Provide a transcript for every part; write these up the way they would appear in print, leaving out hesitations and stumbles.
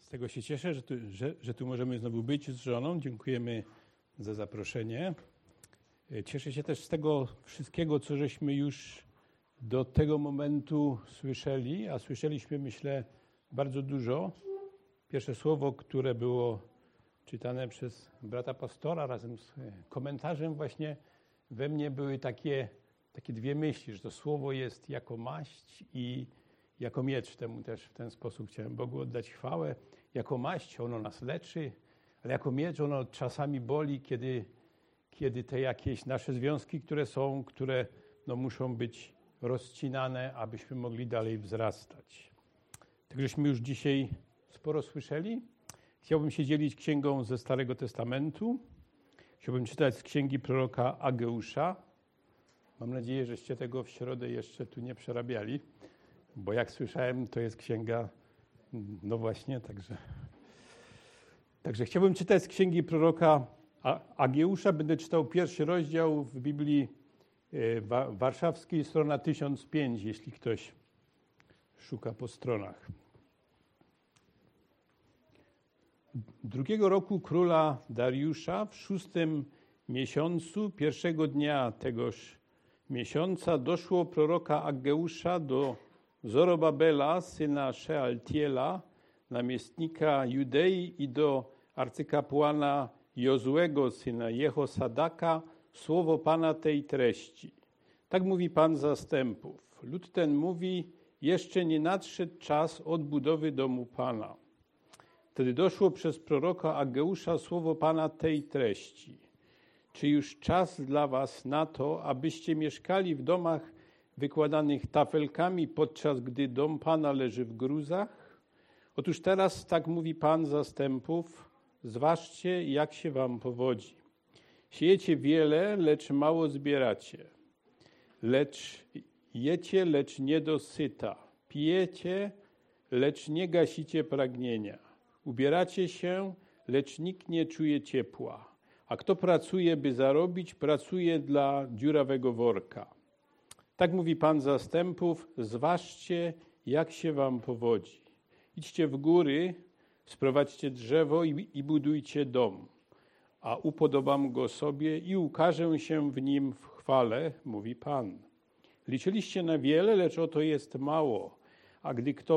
Z tego się cieszę, że tu możemy znowu być z żoną. Dziękujemy za zaproszenie. Cieszę się też z tego wszystkiego, co żeśmy już do tego momentu słyszeli, a słyszeliśmy, myślę, bardzo dużo. Pierwsze słowo, które było czytane przez brata pastora razem z komentarzem właśnie we mnie były takie dwie myśli, że to słowo jest jako maść i jako miecz. Temu też w ten sposób chciałem Bogu oddać chwałę. Jako maść ono nas leczy, ale jako miecz ono czasami boli, kiedy te jakieś nasze związki, które muszą być rozcinane, abyśmy mogli dalej wzrastać. Tak żeśmy już dzisiaj sporo słyszeli. Chciałbym się dzielić księgą ze Starego Testamentu. Chciałbym czytać z księgi proroka Ageusza. Mam nadzieję, żeście tego w środę jeszcze tu nie przerabiali, bo jak słyszałem, to jest księga, no właśnie, Także chciałbym czytać z księgi proroka Ageusza. Będę czytał pierwszy rozdział w Biblii warszawskiej, strona 1005, jeśli ktoś szuka po stronach. 2 roku króla Dariusza w 6 miesiącu, pierwszego dnia tegoż miesiąca doszło proroka Ageusza do Zorobabela, syna Szealtiela, namiestnika Judei, i do arcykapłana Jozłego, syna Jehosadaka, słowo Pana tej treści. Tak mówi Pan zastępów. Lud ten mówi, jeszcze nie nadszedł czas odbudowy domu Pana. Wtedy doszło przez proroka Ageusza słowo Pana tej treści. Czy już czas dla was na to, abyście mieszkali w domach wykładanych tafelkami, podczas gdy dom Pana leży w gruzach? Otóż teraz tak mówi Pan zastępów, zważcie, jak się wam powodzi. Siejecie wiele, lecz mało zbieracie. Jecie, lecz nie dosyta. Pijecie, lecz nie gasicie pragnienia. Ubieracie się, lecz nikt nie czuje ciepła. A kto pracuje, by zarobić, pracuje dla dziurawego worka. Tak mówi Pan zastępów, zważcie, jak się wam powodzi. Idźcie w góry, sprowadźcie drzewo i budujcie dom, a upodobam go sobie i ukażę się w nim w chwale, mówi Pan. Liczyliście na wiele, lecz oto jest mało. A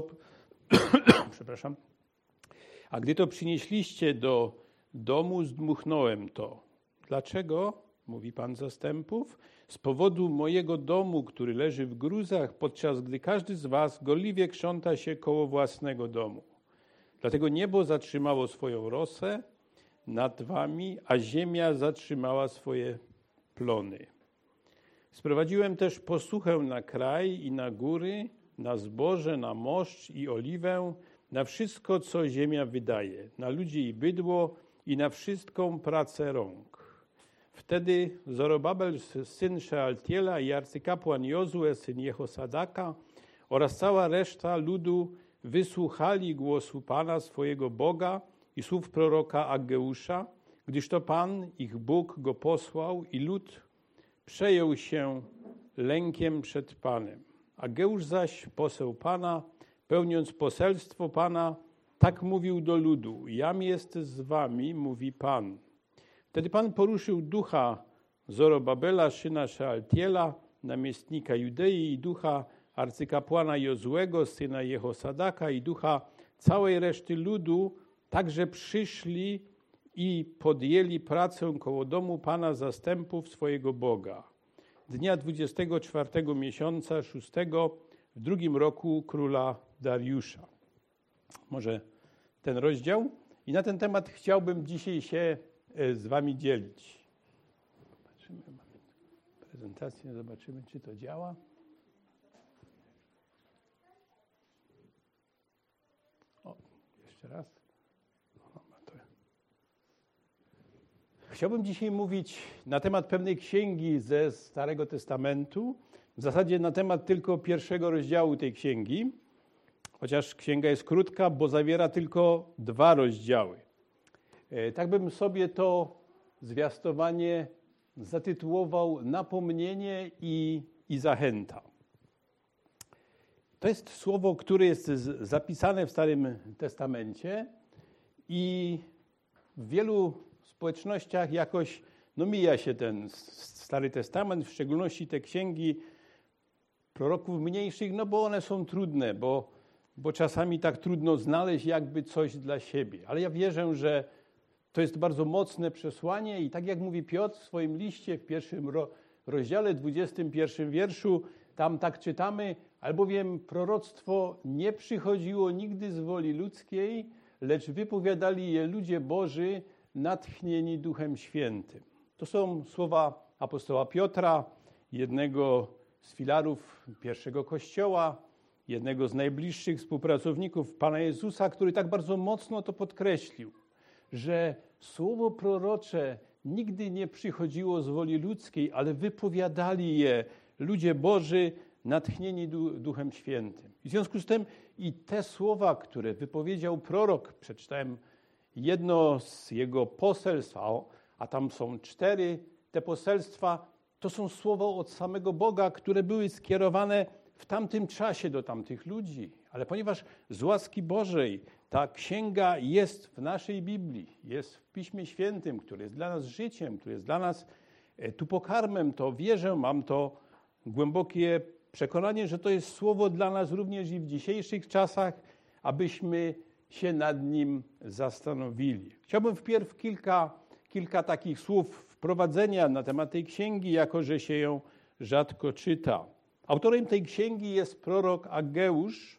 gdy to przynieśliście do domu, zdmuchnąłem to. Dlaczego? Mówi Pan zastępów. Z powodu mojego domu, który leży w gruzach, podczas gdy każdy z was gorliwie krząta się koło własnego domu. Dlatego niebo zatrzymało swoją rosę nad wami, a ziemia zatrzymała swoje plony. Sprowadziłem też posuchę na kraj i na góry, na zboże, na moszcz i oliwę, na wszystko, co ziemia wydaje, na ludzi i bydło i na wszystką pracę rąk. Wtedy Zorobabel, syn Szealtiela, i arcykapłan Jozue, syn Jehosadaka, oraz cała reszta ludu wysłuchali głosu Pana, swojego Boga, i słów proroka Ageusza, gdyż to Pan, ich Bóg, go posłał, i lud przejął się lękiem przed Panem. Ageusz zaś, poseł Pana, pełniąc poselstwo Pana, tak mówił do ludu: Jam jest z wami, mówi Pan. Wtedy Pan poruszył ducha Zorobabela, syna Szealtiela, namiestnika Judei, i ducha arcykapłana Jozłego, syna Jehosadaka, i ducha całej reszty ludu, także przyszli i podjęli pracę koło domu Pana zastępów swojego Boga. Dnia 24 miesiąca 6 w 2 roku króla Dariusza. Może ten rozdział. I na ten temat chciałbym dzisiaj się z wami dzielić. Zobaczymy, mamy prezentację, zobaczymy, czy to działa. O, jeszcze raz. Chciałbym dzisiaj mówić na temat pewnej księgi ze Starego Testamentu, w zasadzie na temat tylko pierwszego rozdziału tej księgi, chociaż księga jest krótka, bo zawiera tylko 2 rozdziały. Tak bym sobie to zwiastowanie zatytułował Napomnienie i zachęta. To jest słowo, które jest zapisane w Starym Testamencie I w wielu społecznościach jakoś mija się ten Stary Testament, w szczególności te księgi proroków mniejszych, bo one są trudne, bo czasami tak trudno znaleźć jakby coś dla siebie. Ale ja wierzę, że to jest bardzo mocne przesłanie i tak jak mówi Piotr w swoim liście w 1 rozdziale, 21 wierszu, tam tak czytamy, albowiem proroctwo nie przychodziło nigdy z woli ludzkiej, lecz wypowiadali je ludzie Boży, natchnieni Duchem Świętym. To są słowa apostoła Piotra, jednego z filarów pierwszego Kościoła, jednego z najbliższych współpracowników Pana Jezusa, który tak bardzo mocno to podkreślił, że słowo prorocze nigdy nie przychodziło z woli ludzkiej, ale wypowiadali je ludzie Boży, natchnieni Duchem Świętym. W związku z tym i te słowa, które wypowiedział prorok, przeczytałem jedno z jego poselstw, a tam są 4, te poselstwa, to są słowa od samego Boga, które były skierowane w tamtym czasie do tamtych ludzi. Ale ponieważ z łaski Bożej ta księga jest w naszej Biblii, jest w Piśmie Świętym, który jest dla nas życiem, który jest dla nas tu pokarmem, to wierzę, mam to głębokie przekonanie, że to jest słowo dla nas również i w dzisiejszych czasach, abyśmy się nad nim zastanowili. Chciałbym wpierw kilka takich słów wprowadzenia na temat tej księgi, jako że się ją rzadko czyta. Autorem tej księgi jest prorok Ageusz,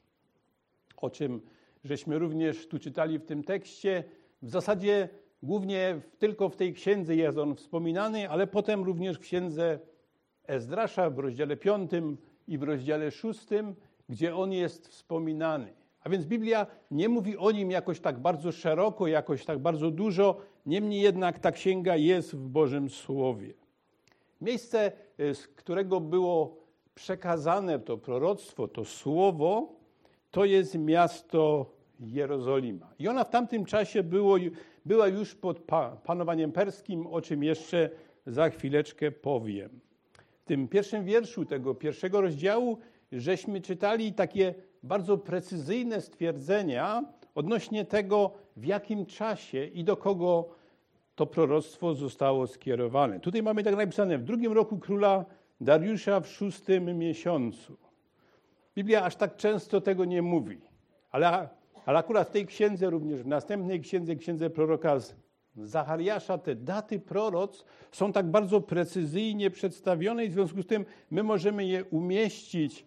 o czym żeśmy również tu czytali w tym tekście. W zasadzie głównie tylko w tej księdze jest on wspominany, ale potem również w księdze Ezdrasza w rozdziale 5 i w rozdziale 6, gdzie on jest wspominany. A więc Biblia nie mówi o nim jakoś tak bardzo szeroko, jakoś tak bardzo dużo, niemniej jednak ta księga jest w Bożym Słowie. Miejsce, z którego było przekazane to proroctwo, to słowo, to jest miasto Jerozolima. I ona w tamtym czasie była już pod panowaniem perskim, o czym jeszcze za chwileczkę powiem. W tym pierwszym wierszu tego pierwszego rozdziału żeśmy czytali takie bardzo precyzyjne stwierdzenia odnośnie tego, w jakim czasie i do kogo to proroctwo zostało skierowane. Tutaj mamy tak napisane, w 2 roku króla Dariusza w 6 miesiącu. Biblia aż tak często tego nie mówi, ale akurat w tej księdze, również w następnej księdze proroka Zachariasza, te daty proroc są tak bardzo precyzyjnie przedstawione i w związku z tym my możemy je umieścić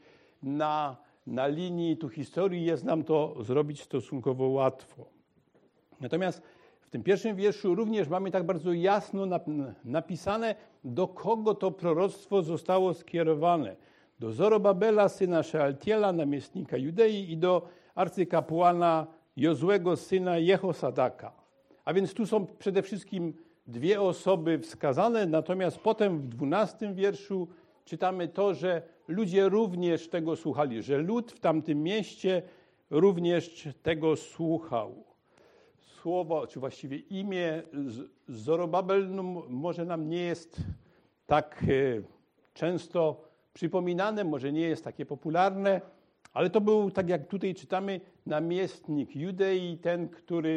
na linii tu historii, jest nam to zrobić stosunkowo łatwo. Natomiast w tym pierwszym wierszu również mamy tak bardzo jasno napisane, do kogo to proroctwo zostało skierowane. Do Zorobabela, syna Szealtiela, namiestnika Judei i do arcykapłana Jozłego, syna Jehosadaka. A więc tu są przede wszystkim 2 osoby wskazane, natomiast potem w 12 wierszu czytamy to, że ludzie również tego słuchali, że lud w tamtym mieście również tego słuchał. Słowo, czy właściwie imię Zorobabel może nam nie jest tak często przypominane, może nie jest takie popularne, ale to był, tak jak tutaj czytamy, namiestnik Judei, ten,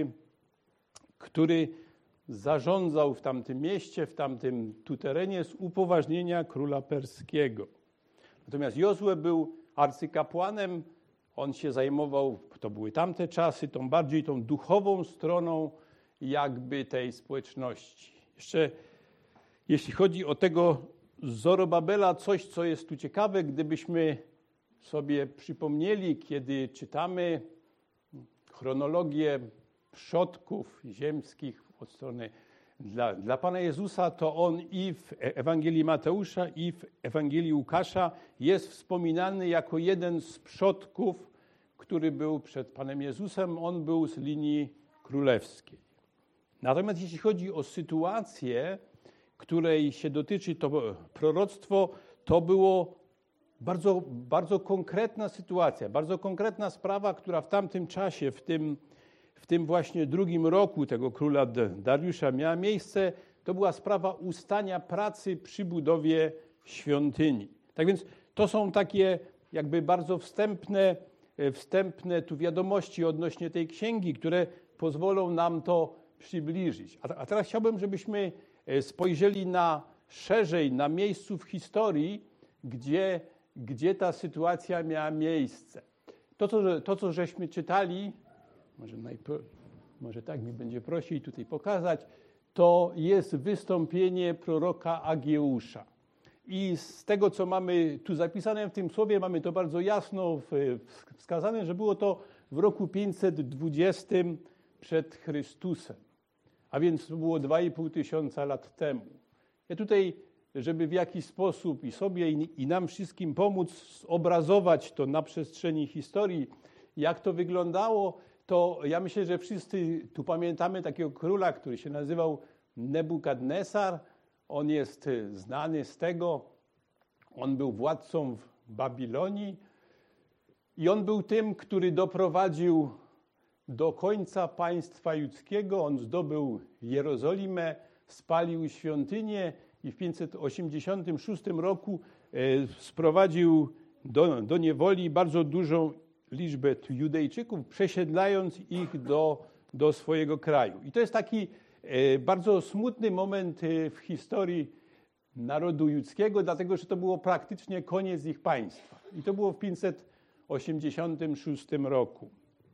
który zarządzał w tamtym mieście, w tamtym tu terenie z upoważnienia króla perskiego. Natomiast Jozue był arcykapłanem, on się zajmował, to były tamte czasy, bardziej tą duchową stroną jakby tej społeczności. Jeszcze jeśli chodzi o tego Zorobabela, coś, co jest tu ciekawe, gdybyśmy sobie przypomnieli, kiedy czytamy chronologię przodków ziemskich od strony dla Pana Jezusa, to on i w Ewangelii Mateusza, i w Ewangelii Łukasza jest wspominany jako jeden z przodków, który był przed Panem Jezusem. On był z linii królewskiej. Natomiast jeśli chodzi o sytuację, której się dotyczy to proroctwo, to było bardzo, bardzo konkretna sytuacja, bardzo konkretna sprawa, która w tamtym czasie, w tym właśnie 2 roku tego króla Dariusza miała miejsce. To była sprawa ustania pracy przy budowie świątyni. Tak więc to są takie jakby bardzo wstępne tu wiadomości odnośnie tej księgi, które pozwolą nam to przybliżyć. A teraz chciałbym, żebyśmy spojrzeli szerzej na miejscu w historii, gdzie ta sytuacja miała miejsce. To, co żeśmy czytali, może tak mi będzie prościej tutaj pokazać, to jest wystąpienie proroka Ageusza. I z tego, co mamy tu zapisane w tym słowie, mamy to bardzo jasno wskazane, że było to w roku 520 przed Chrystusem. A więc to było 2,5 tysiąca lat temu. Ja tutaj, żeby w jakiś sposób i sobie, i nam wszystkim pomóc obrazować to na przestrzeni historii, jak to wyglądało, to ja myślę, że wszyscy tu pamiętamy takiego króla, który się nazywał Nebukadnesar. On jest znany z tego, on był władcą w Babilonii i on był tym, który doprowadził do końca państwa judzkiego. On zdobył Jerozolimę, spalił świątynię i w 586 roku sprowadził do niewoli bardzo dużą liczbę Judejczyków, przesiedlając ich do swojego kraju. I to jest taki bardzo smutny moment w historii narodu judzkiego, dlatego że to było praktycznie koniec ich państwa. I to było w 586 roku.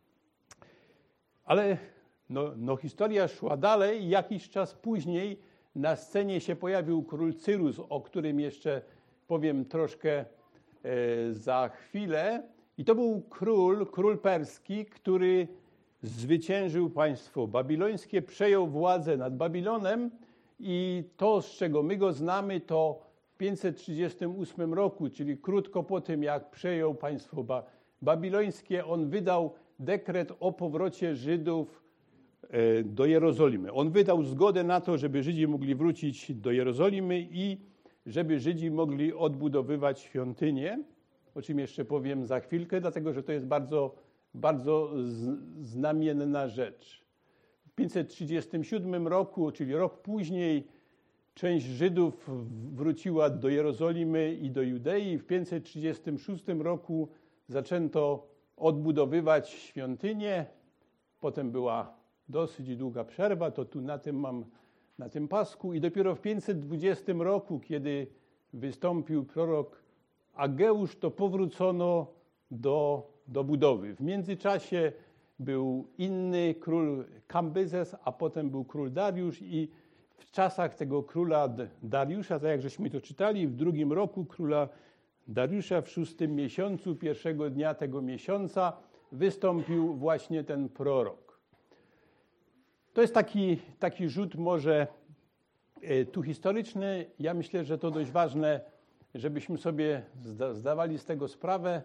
Ale historia szła dalej i jakiś czas później na scenie się pojawił król Cyrus, o którym jeszcze powiem troszkę za chwilę. I to był król perski, który zwyciężył państwo babilońskie, przejął władzę nad Babilonem i to, z czego my go znamy, to w 538 roku, czyli krótko po tym, jak przejął państwo babilońskie, on wydał dekret o powrocie Żydów do Jerozolimy. On wydał zgodę na to, żeby Żydzi mogli wrócić do Jerozolimy i żeby Żydzi mogli odbudowywać świątynię, o czym jeszcze powiem za chwilkę, dlatego że to jest bardzo, bardzo znamienna rzecz. W 537 roku, czyli rok później, część Żydów wróciła do Jerozolimy i do Judei. W 536 roku zaczęto odbudowywać świątynię. Potem była dosyć długa przerwa, to tu na tym pasku. I dopiero w 520 roku, kiedy wystąpił prorok Ageusz, to powrócono do budowy. W międzyczasie był inny król Kambyzes, a potem był król Dariusz i w czasach tego króla Dariusza, tak jak żeśmy to czytali, w 2 roku króla Dariusza w 6 miesiącu, pierwszego dnia tego miesiąca wystąpił właśnie ten prorok. To jest taki rzut może tu historyczny. Ja myślę, że to dość ważne, żebyśmy sobie zdawali z tego sprawę.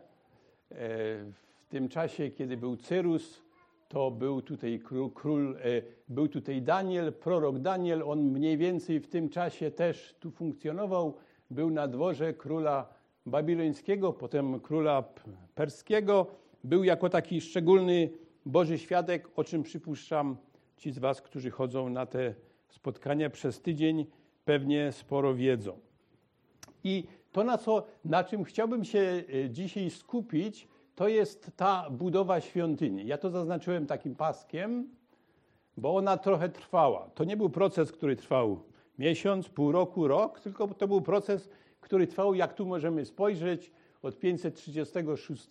W tym czasie, kiedy był Cyrus, to był tutaj był tutaj Daniel, prorok Daniel. On mniej więcej w tym czasie też tu funkcjonował. Był na dworze króla babilońskiego, potem króla perskiego. Był jako taki szczególny Boży świadek, o czym przypuszczam ci z was, którzy chodzą na te spotkania przez tydzień, pewnie sporo wiedzą. I to, na czym chciałbym się dzisiaj skupić, to jest ta budowa świątyni. Ja to zaznaczyłem takim paskiem, bo ona trochę trwała. To nie był proces, który trwał miesiąc, pół roku, rok, tylko to był proces, który trwał, jak tu możemy spojrzeć, od 536,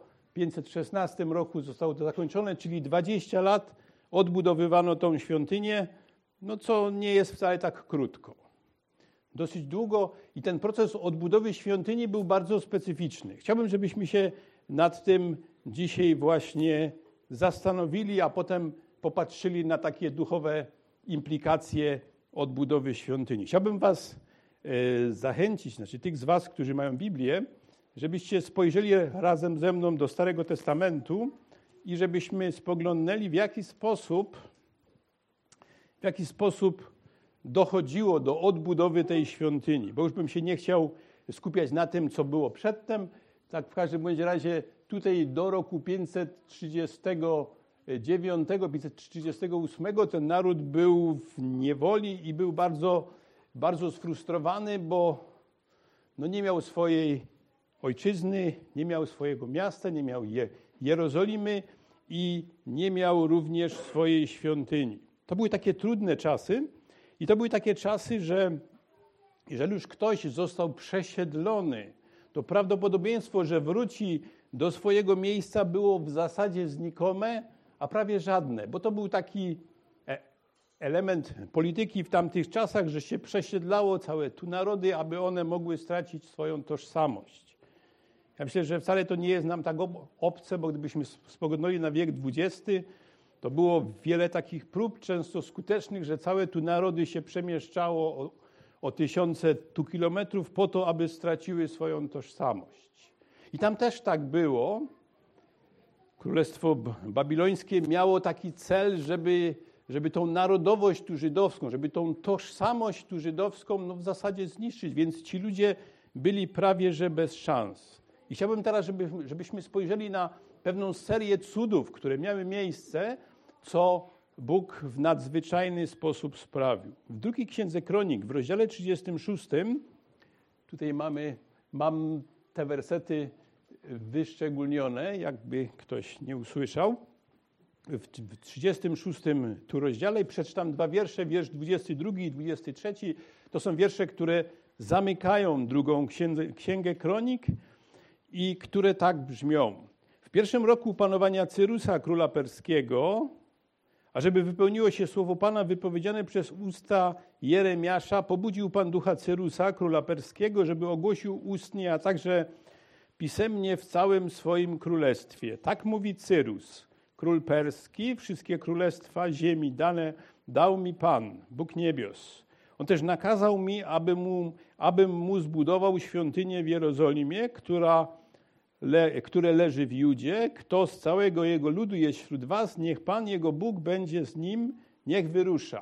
516 roku zostało to zakończone, czyli 20 lat odbudowywano tą świątynię, co nie jest wcale tak krótko. Dosyć długo i ten proces odbudowy świątyni był bardzo specyficzny. Chciałbym, żebyśmy się nad tym dzisiaj właśnie zastanowili, a potem popatrzyli na takie duchowe implikacje odbudowy świątyni. Chciałbym was zachęcić, tych z was, którzy mają Biblię, żebyście spojrzeli razem ze mną do Starego Testamentu i żebyśmy spoglądnęli, w jaki sposób dochodziło do odbudowy tej świątyni. Bo już bym się nie chciał skupiać na tym, co było przedtem. Tak w każdym bądź razie tutaj do roku 539, 538 ten naród był w niewoli i był bardzo, bardzo sfrustrowany, bo nie miał swojej ojczyzny, nie miał swojego miasta, nie miał Jerozolimy i nie miał również swojej świątyni. To były takie trudne czasy i to były takie czasy, że jeżeli już ktoś został przesiedlony, to prawdopodobieństwo, że wróci do swojego miejsca było w zasadzie znikome, a prawie żadne, bo to był taki element polityki w tamtych czasach, że się przesiedlało całe tu narody, aby one mogły stracić swoją tożsamość. Ja myślę, że wcale to nie jest nam tak obce, bo gdybyśmy spoglądali na wiek XX, to było wiele takich prób, często skutecznych, że całe tu narody się przemieszczało o tysiące tu kilometrów po to, aby straciły swoją tożsamość. I tam też tak było. Królestwo babilońskie miało taki cel, żeby tą narodowość tu żydowską, żeby tą tożsamość tu żydowską w zasadzie zniszczyć. Więc ci ludzie byli prawie że bez szans. I chciałbym teraz, żebyśmy spojrzeli na pewną serię cudów, które miały miejsce, co Bóg w nadzwyczajny sposób sprawił. W drugiej księdze Kronik, w rozdziale 36, tutaj mam te wersety wyszczególnione, jakby ktoś nie usłyszał. W 36 tu rozdziale przeczytam 2 wiersze, wiersz 22 i 23. To są wiersze, które zamykają drugą księgę Kronik i które tak brzmią. W pierwszym roku panowania Cyrusa, króla perskiego, ażeby wypełniło się słowo Pana wypowiedziane przez usta Jeremiasza, pobudził Pan ducha Cyrusa, króla perskiego, żeby ogłosił ustnie, a także pisemnie w całym swoim królestwie. Tak mówi Cyrus, król perski, wszystkie królestwa ziemi dał mi Pan, Bóg niebios. On też nakazał mi, abym mu zbudował świątynię w Jerozolimie, które leży w Judzie. Kto z całego jego ludu jest wśród was, niech Pan, jego Bóg, będzie z nim, niech wyrusza.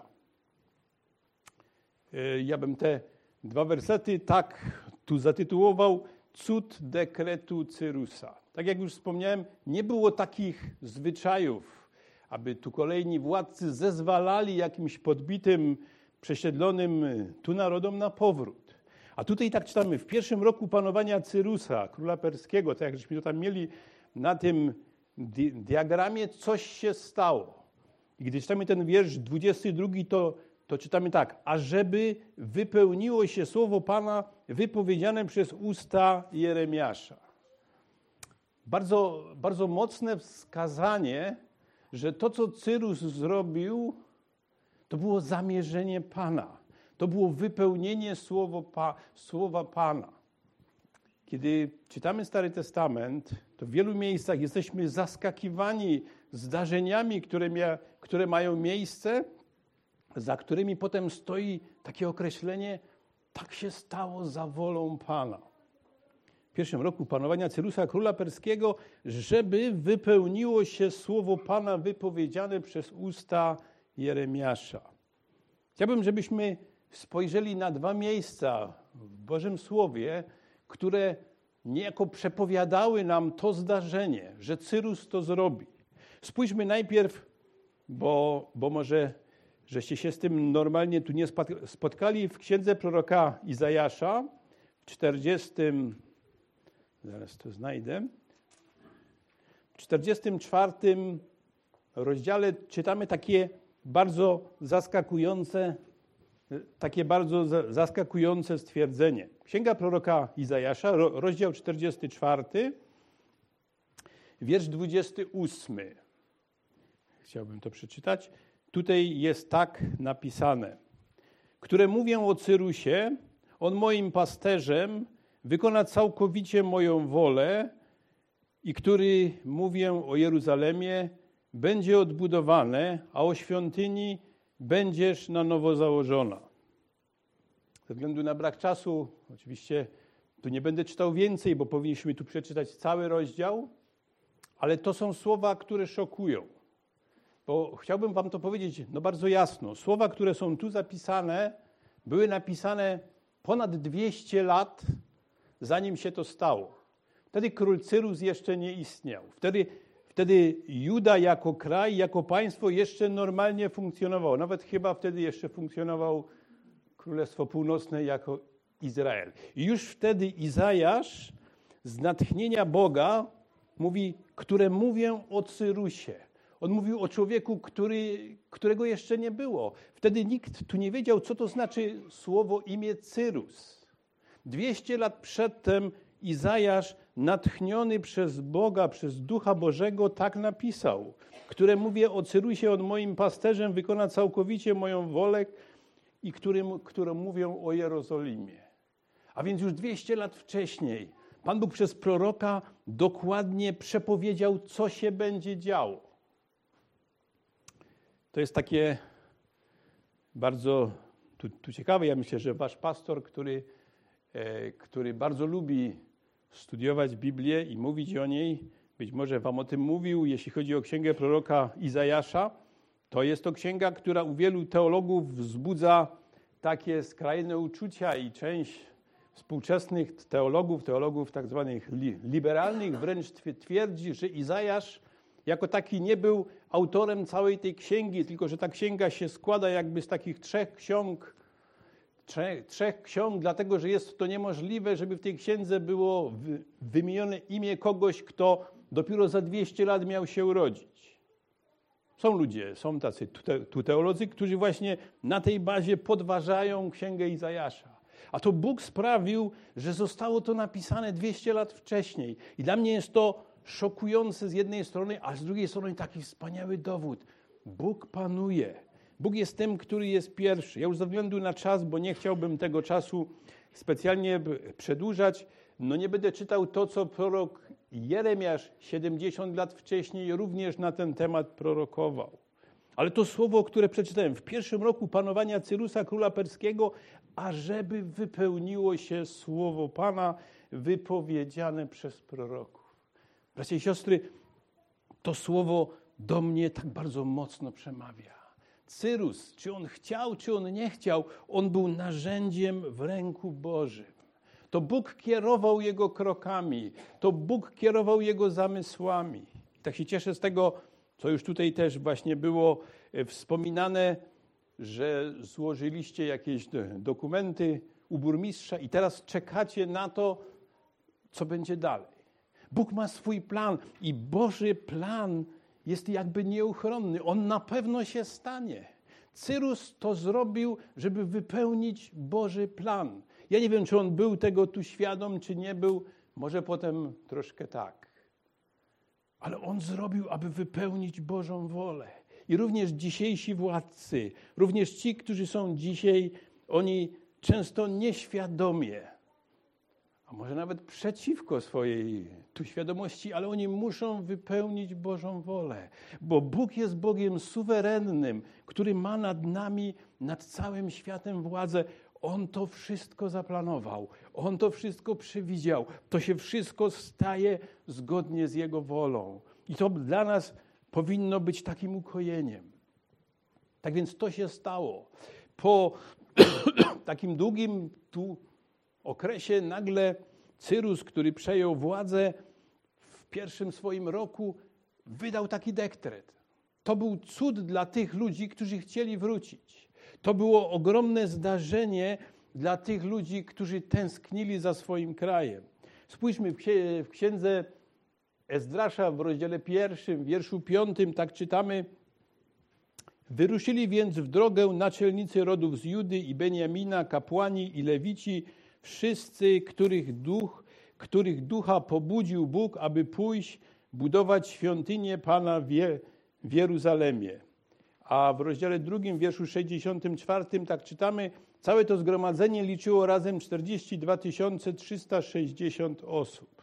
Ja bym te 2 wersety tak tu zatytułował: Cud dekretu Cyrusa. Tak jak już wspomniałem, nie było takich zwyczajów, aby tu kolejni władcy zezwalali jakimś podbitym, przesiedlonym tu narodom na powrót. A tutaj tak czytamy, w pierwszym roku panowania Cyrusa, króla perskiego, tak jak żeśmy to tam mieli na tym diagramie, coś się stało. I gdy czytamy ten wiersz 22, to czytamy tak: ażeby wypełniło się słowo Pana wypowiedziane przez usta Jeremiasza. Bardzo, bardzo mocne wskazanie, że to, co Cyrus zrobił, to było zamierzenie Pana. To było wypełnienie słowa Pana. Kiedy czytamy Stary Testament, to w wielu miejscach jesteśmy zaskakiwani zdarzeniami, które mają miejsce, za którymi potem stoi takie określenie: tak się stało za wolą Pana. W pierwszym roku panowania Cyrusa, króla perskiego, żeby wypełniło się słowo Pana wypowiedziane przez usta Jeremiasza. Chciałbym, żebyśmy spojrzeli na 2 miejsca w Bożym Słowie, które niejako przepowiadały nam to zdarzenie, że Cyrus to zrobi. Spójrzmy najpierw, bo może żeście się z tym normalnie tu nie spotkali, w księdze proroka Izajasza, w 40, zaraz to znajdę, w 44 rozdziale czytamy takie bardzo zaskakujące stwierdzenie. Księga proroka Izajasza, rozdział 44, wiersz 28. Chciałbym to przeczytać. Tutaj jest tak napisane: które mówię o Cyrusie, on moim pasterzem wykona całkowicie moją wolę, i który mówię o Jeruzalemie, będzie odbudowane, a o świątyni będziesz na nowo założona. Ze względu na brak czasu, oczywiście tu nie będę czytał więcej, bo powinniśmy tu przeczytać cały rozdział, ale to są słowa, które szokują. Bo chciałbym wam to powiedzieć bardzo jasno. Słowa, które są tu zapisane, były napisane ponad 200 lat, zanim się to stało. Wtedy król Cyrus jeszcze nie istniał. Wtedy Juda jako kraj, jako państwo jeszcze normalnie funkcjonowało. Nawet chyba wtedy jeszcze funkcjonował Królestwo Północne jako Izrael. I już wtedy Izajasz z natchnienia Boga mówi, które mówię o Cyrusie. On mówił o człowieku, którego jeszcze nie było. Wtedy nikt tu nie wiedział, co to znaczy słowo, imię Cyrus. 200 lat przedtem Izajasz, natchniony przez Boga, przez Ducha Bożego, tak napisał, które mówię o Cyrusie, on moim pasterzem wykona całkowicie moją wolę i które mówią o Jerozolimie. A więc już 200 lat wcześniej Pan Bóg przez proroka dokładnie przepowiedział, co się będzie działo. To jest takie bardzo tu ciekawe. Ja myślę, że wasz pastor, który bardzo lubi studiować Biblię i mówić o niej, być może wam o tym mówił, jeśli chodzi o księgę proroka Izajasza, to jest to księga, która u wielu teologów wzbudza takie skrajne uczucia i część współczesnych teologów tak zwanych liberalnych wręcz twierdzi, że Izajasz jako taki nie był autorem całej tej księgi, tylko że ta księga się składa jakby z takich trzech ksiąg, dlatego że jest to niemożliwe, żeby w tej księdze było wymienione imię kogoś, kto dopiero za 200 lat miał się urodzić. Są ludzie, są tacy teolodzy, którzy właśnie na tej bazie podważają księgę Izajasza. A to Bóg sprawił, że zostało to napisane 200 lat wcześniej. I dla mnie jest to szokujące z jednej strony, a z drugiej strony taki wspaniały dowód. Bóg panuje. Bóg jest tym, który jest pierwszy. Ja już ze względu na czas, bo nie chciałbym tego czasu specjalnie przedłużać, nie będę czytał to, co prorok Jeremiasz 70 lat wcześniej również na ten temat prorokował. Ale to słowo, które przeczytałem w pierwszym roku panowania Cyrusa, króla perskiego, ażeby wypełniło się słowo Pana wypowiedziane przez proroków. Bracia i siostry, to słowo do mnie tak bardzo mocno przemawia. Cyrus, czy on chciał, czy on nie chciał, on był narzędziem w ręku Bożym. To Bóg kierował jego krokami, to Bóg kierował jego zamysłami. I tak się cieszę z tego, co już tutaj też właśnie było wspominane, że złożyliście jakieś dokumenty u burmistrza i teraz czekacie na to, co będzie dalej. Bóg ma swój plan i Boży plan jest jakby nieuchronny. On na pewno się stanie. Cyrus to zrobił, żeby wypełnić Boży plan. Ja nie wiem, czy on był tego tu świadom, czy nie był. Może potem troszkę tak. Ale on zrobił, aby wypełnić Bożą wolę. I również dzisiejsi władcy, również ci, którzy są dzisiaj, oni często nieświadomie, a może nawet przeciwko swojej tu świadomości, ale oni muszą wypełnić Bożą wolę. Bo Bóg jest Bogiem suwerennym, który ma nad nami, nad całym światem władzę. On to wszystko zaplanował. On to wszystko przewidział. To się wszystko staje zgodnie z Jego wolą. I to dla nas powinno być takim ukojeniem. Tak więc to się stało. Po takim długim okresie nagle Cyrus, który przejął władzę w pierwszym swoim roku, wydał taki dekret. To był cud dla tych ludzi, którzy chcieli wrócić. To było ogromne zdarzenie dla tych ludzi, którzy tęsknili za swoim krajem. Spójrzmy w księdze Ezdrasza w rozdziale 1, wierszu 5, tak czytamy. Wyruszyli więc w drogę naczelnicy rodów z Judy i Beniamina, kapłani i lewici, wszyscy, których ducha pobudził Bóg, aby pójść budować świątynię Pana w Jeruzalemie. A w rozdziale 2, wierszu 64, tak czytamy, całe to zgromadzenie liczyło razem 42 360 osób.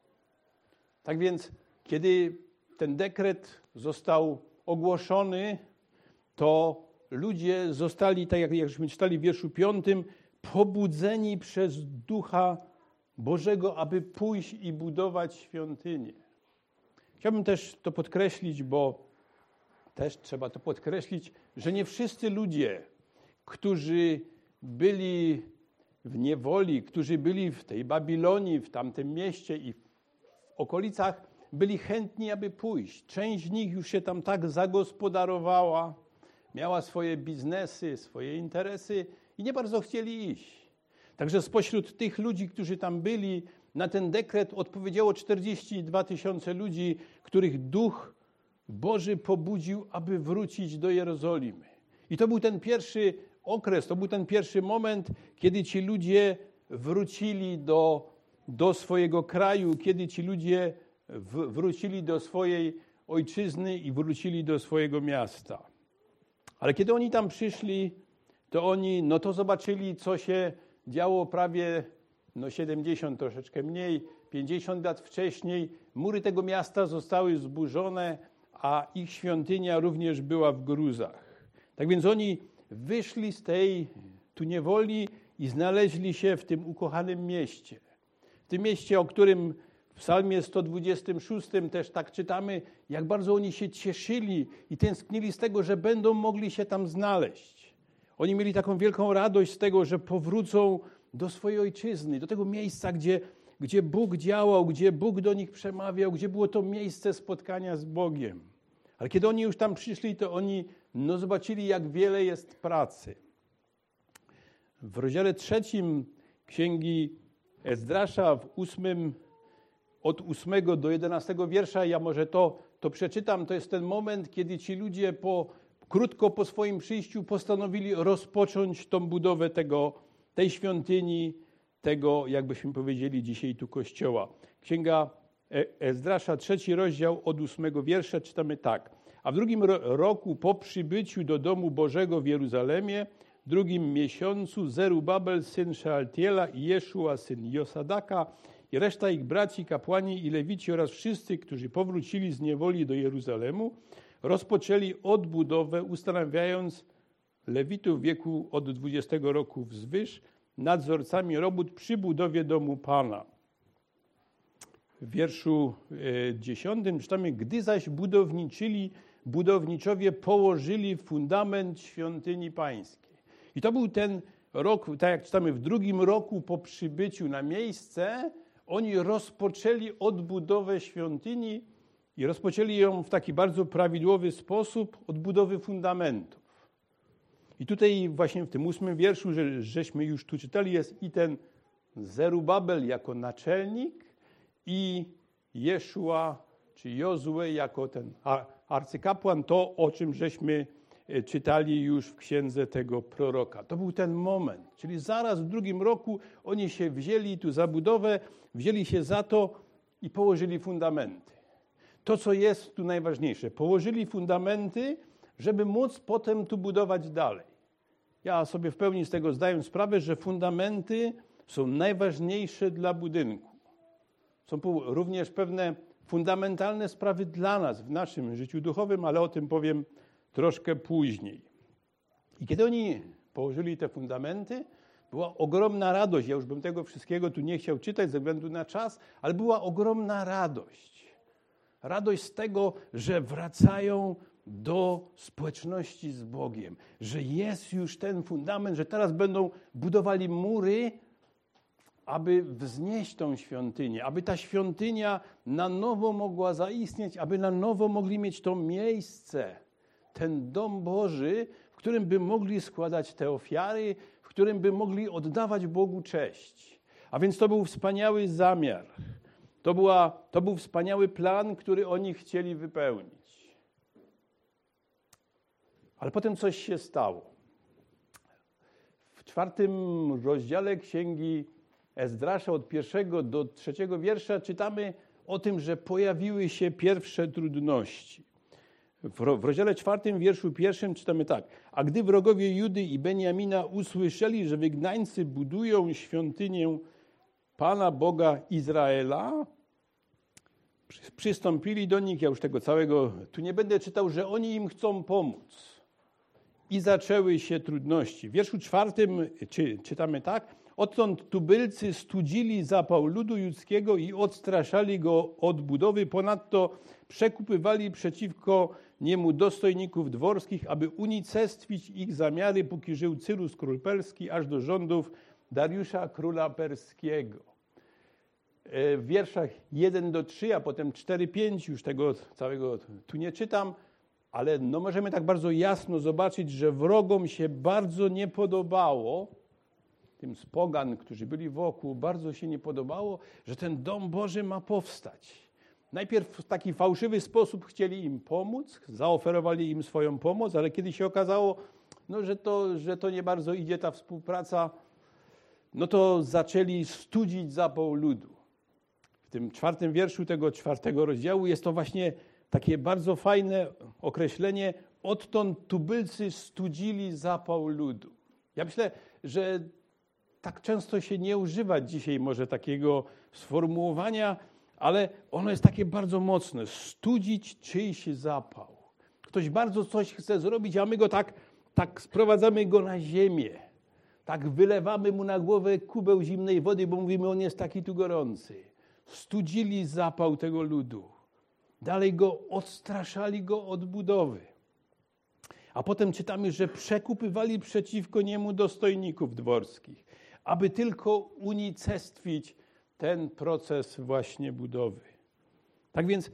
Tak więc, kiedy ten dekret został ogłoszony, to ludzie zostali, tak jak żeśmy czytali w wierszu 5, pobudzeni przez Ducha Bożego, aby pójść i budować świątynię. Chciałbym też to podkreślić, bo też trzeba to podkreślić, że nie wszyscy ludzie, którzy byli w niewoli, którzy byli w tej Babilonii, w tamtym mieście i w okolicach, byli chętni, aby pójść. Część z nich już się tam tak zagospodarowała, miała swoje biznesy, swoje interesy i nie bardzo chcieli iść. Także spośród tych ludzi, którzy tam byli, na ten dekret odpowiedziało 42 000 ludzi, których duch Boży pobudził, aby wrócić do Jerozolimy. I to był ten pierwszy okres, to był ten pierwszy moment, kiedy ci ludzie wrócili do swojego kraju, kiedy ci ludzie wrócili do swojej ojczyzny i wrócili do swojego miasta. Ale kiedy oni tam przyszli, to oni to zobaczyli, co się działo prawie 70, troszeczkę mniej, 50 lat wcześniej. Mury tego miasta zostały zburzone, a ich świątynia również była w gruzach. Tak więc oni wyszli z tej tu niewoli i znaleźli się w tym ukochanym mieście. W tym mieście, o którym w psalmie 126 też tak czytamy, jak bardzo oni się cieszyli i tęsknili z tego, że będą mogli się tam znaleźć. Oni mieli taką wielką radość z tego, że powrócą do swojej ojczyzny, do tego miejsca, gdzie Bóg działał, gdzie Bóg do nich przemawiał, gdzie było to miejsce spotkania z Bogiem. Ale kiedy oni już tam przyszli, to oni zobaczyli, jak wiele jest pracy. W rozdziale 3 Księgi Ezdrasza, od 8 do 11 wiersza, ja może to przeczytam, to jest ten moment, kiedy ci ludzie krótko po swoim przyjściu postanowili rozpocząć tą budowę tej świątyni, tego, jakbyśmy powiedzieli dzisiaj tu kościoła. Księga Ezdrasza, 3 rozdział od 8 wiersza czytamy tak. A w 2 roku po przybyciu do domu Bożego w Jeruzalemie, w 2 miesiącu Zerubabel, syn Szealtiela i Jeszua, syn Josadaka i reszta ich braci, kapłani i lewici oraz wszyscy, którzy powrócili z niewoli do Jeruzalemu, rozpoczęli odbudowę, ustanawiając lewitów w wieku od 20 roku wzwyż nadzorcami robót przy budowie domu Pana. W wierszu 10 czytamy, gdy zaś budowniczowie położyli fundament świątyni pańskiej. I to był ten rok, tak jak czytamy, w 2 roku po przybyciu na miejsce, oni rozpoczęli odbudowę świątyni i rozpoczęli ją w taki bardzo prawidłowy sposób, odbudowy fundamentów. I tutaj właśnie w tym 8 wierszu, żeśmy już tu czytali, jest i ten Zerubabel jako naczelnik i Jeszua, czy Jozue jako ten arcykapłan, to o czym żeśmy czytali już w księdze tego proroka. To był ten moment, czyli zaraz w 2 roku oni się wzięli tu za budowę, wzięli się za to i położyli fundamenty. To, co jest tu najważniejsze, położyli fundamenty, żeby móc potem tu budować dalej. Ja sobie w pełni z tego zdaję sprawę, że fundamenty są najważniejsze dla budynku. Są również pewne fundamentalne sprawy dla nas w naszym życiu duchowym, ale o tym powiem troszkę później. I kiedy oni położyli te fundamenty, była ogromna radość. Ja już bym tego wszystkiego tu nie chciał czytać ze względu na czas, ale była ogromna radość. Radość z tego, że wracają do społeczności z Bogiem, że jest już ten fundament, że teraz będą budowali mury, aby wznieść tą świątynię, aby ta świątynia na nowo mogła zaistnieć, aby na nowo mogli mieć to miejsce, ten dom Boży, w którym by mogli składać te ofiary, w którym by mogli oddawać Bogu cześć. A więc to był wspaniały zamiar. To był wspaniały plan, który oni chcieli wypełnić. Ale potem coś się stało. W 4 rozdziale Księgi Ezdrasza od 1 do 3 wiersza czytamy o tym, że pojawiły się pierwsze trudności. W rozdziale 4, wierszu 1 czytamy tak. A gdy wrogowie Judy i Beniamina usłyszeli, że wygnańcy budują świątynię Pana Boga Izraela, przystąpili do nich, ja już tego całego tu nie będę czytał, że oni im chcą pomóc. I zaczęły się trudności. W wierszu 4 czytamy tak. Odtąd tubylcy studzili zapał ludu judzkiego i odstraszali go od budowy. Ponadto przekupywali przeciwko niemu dostojników dworskich, aby unicestwić ich zamiary, póki żył Cyrus król perski, aż do rządów Dariusza króla perskiego. W wierszach 1 do 3, a potem 4-5, już tego całego tu nie czytam, ale możemy tak bardzo jasno zobaczyć, że wrogom się bardzo nie podobało, tym z pogan, którzy byli wokół, bardzo się nie podobało, że ten dom Boży ma powstać. najpierw w taki fałszywy sposób chcieli im pomóc, zaoferowali im swoją pomoc, ale kiedy się okazało, no, że to nie bardzo idzie ta współpraca, no to zaczęli studzić zapał ludu. W tym 4 wierszu tego 4 rozdziału jest to właśnie takie bardzo fajne określenie: odtąd tubylcy studzili zapał ludu. Ja myślę, że tak często się nie używa dzisiaj może takiego sformułowania, ale ono jest takie bardzo mocne. Studzić czyjś zapał. Ktoś bardzo coś chce zrobić, a my go tak sprowadzamy go na ziemię. Tak wylewamy mu na głowę kubeł zimnej wody, bo mówimy, on jest taki tu gorący. Studzili zapał tego ludu. Dalej odstraszali go od budowy. A potem czytamy, że przekupywali przeciwko niemu dostojników dworskich, aby tylko unicestwić ten proces właśnie budowy. Tak więc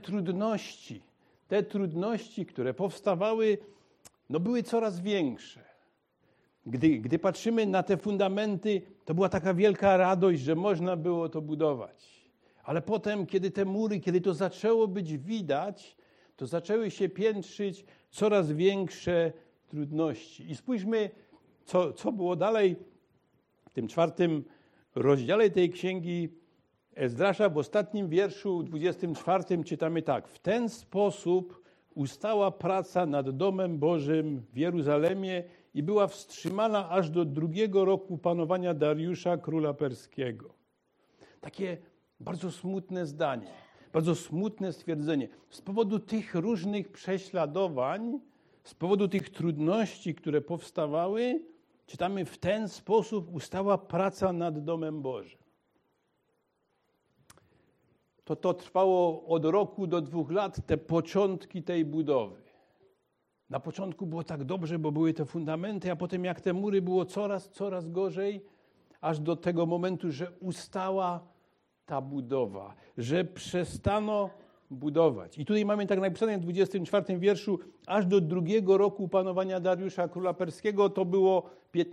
te trudności, które powstawały, no były coraz większe. Gdy patrzymy na te fundamenty, to była taka wielka radość, że można było to budować. Ale potem, kiedy te mury, kiedy to zaczęło być widać, to zaczęły się piętrzyć coraz większe trudności. I spójrzmy, co było dalej w tym 4 rozdziale tej księgi Ezdrasza. W ostatnim wierszu, 24, czytamy tak: w ten sposób ustała praca nad domem Bożym w Jeruzalemie i była wstrzymana aż do 2 roku panowania Dariusza, króla perskiego. Takie bardzo smutne zdanie, bardzo smutne stwierdzenie. Z powodu tych różnych prześladowań, z powodu tych trudności, które powstawały, czytamy, w ten sposób ustała praca nad domem Bożym. To trwało od roku do 2 lat, te początki tej budowy. Na początku było tak dobrze, bo były te fundamenty, a potem jak te mury było coraz gorzej, aż do tego momentu, że ustała ta budowa, że przestano budować. I tutaj mamy tak napisane w 24 wierszu, aż do 2 roku panowania Dariusza, króla perskiego, to było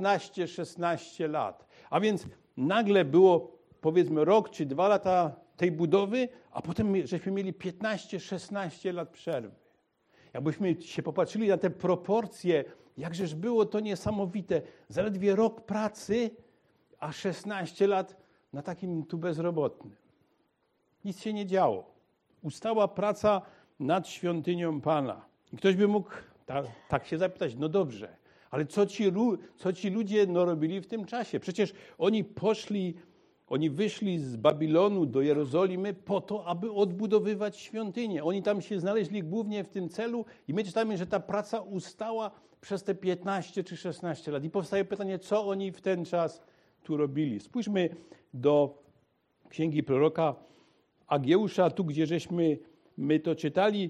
15-16 lat. A więc nagle było, powiedzmy, rok czy 2 lata tej budowy, a potem żeśmy mieli 15-16 lat przerwy. Jakbyśmy się popatrzyli na te proporcje, jakżeż było to niesamowite. Zaledwie rok pracy, a 16 lat na takim tu bezrobotnym. Nic się nie działo. Ustała praca nad świątynią Pana. I ktoś by mógł tak się zapytać, no dobrze, ale co ci ludzie robili w tym czasie? Przecież oni wyszli z Babilonu do Jerozolimy po to, aby odbudowywać świątynię. Oni tam się znaleźli głównie w tym celu i my czytamy, że ta praca ustała przez te 15 czy 16 lat. I powstaje pytanie, co oni w ten czas tu robili. Spójrzmy do księgi proroka Ageusza, tu gdzie my to czytali,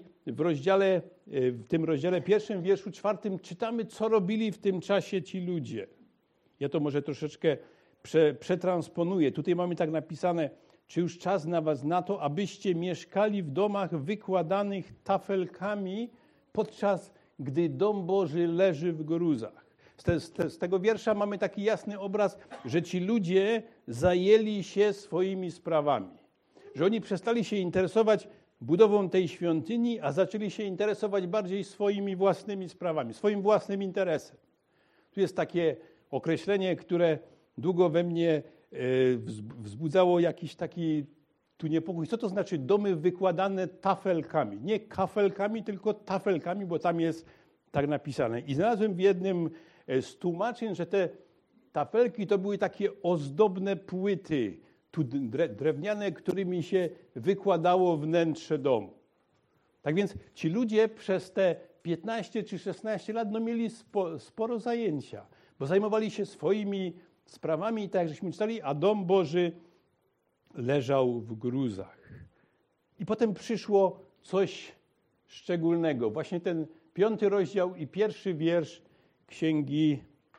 w tym rozdziale 1, wierszu 4 czytamy, co robili w tym czasie ci ludzie. Ja to może troszeczkę przetransponuję. Tutaj mamy tak napisane, czy już czas na was na to, abyście mieszkali w domach wykładanych tafelkami, podczas gdy dom Boży leży w gruzach. Z tego wiersza mamy taki jasny obraz, że ci ludzie zajęli się swoimi sprawami. Że oni przestali się interesować budową tej świątyni, a zaczęli się interesować bardziej swoimi własnymi sprawami, swoim własnym interesem. Tu jest takie określenie, które długo we mnie wzbudzało jakiś taki tu niepokój. Co to znaczy domy wykładane tafelkami? Nie kafelkami, tylko tafelkami, bo tam jest tak napisane. I znalazłem w jednym z tłumaczeń, że te tafelki to były takie ozdobne płyty, drewniane, którymi się wykładało wnętrze domu. Tak więc ci ludzie przez te 15 czy 16 lat mieli sporo zajęcia, bo zajmowali się swoimi sprawami, tak jak żeśmy czytali, a dom Boży leżał w gruzach. I potem przyszło coś szczególnego. Właśnie ten 5 rozdział i 1 wiersz księgi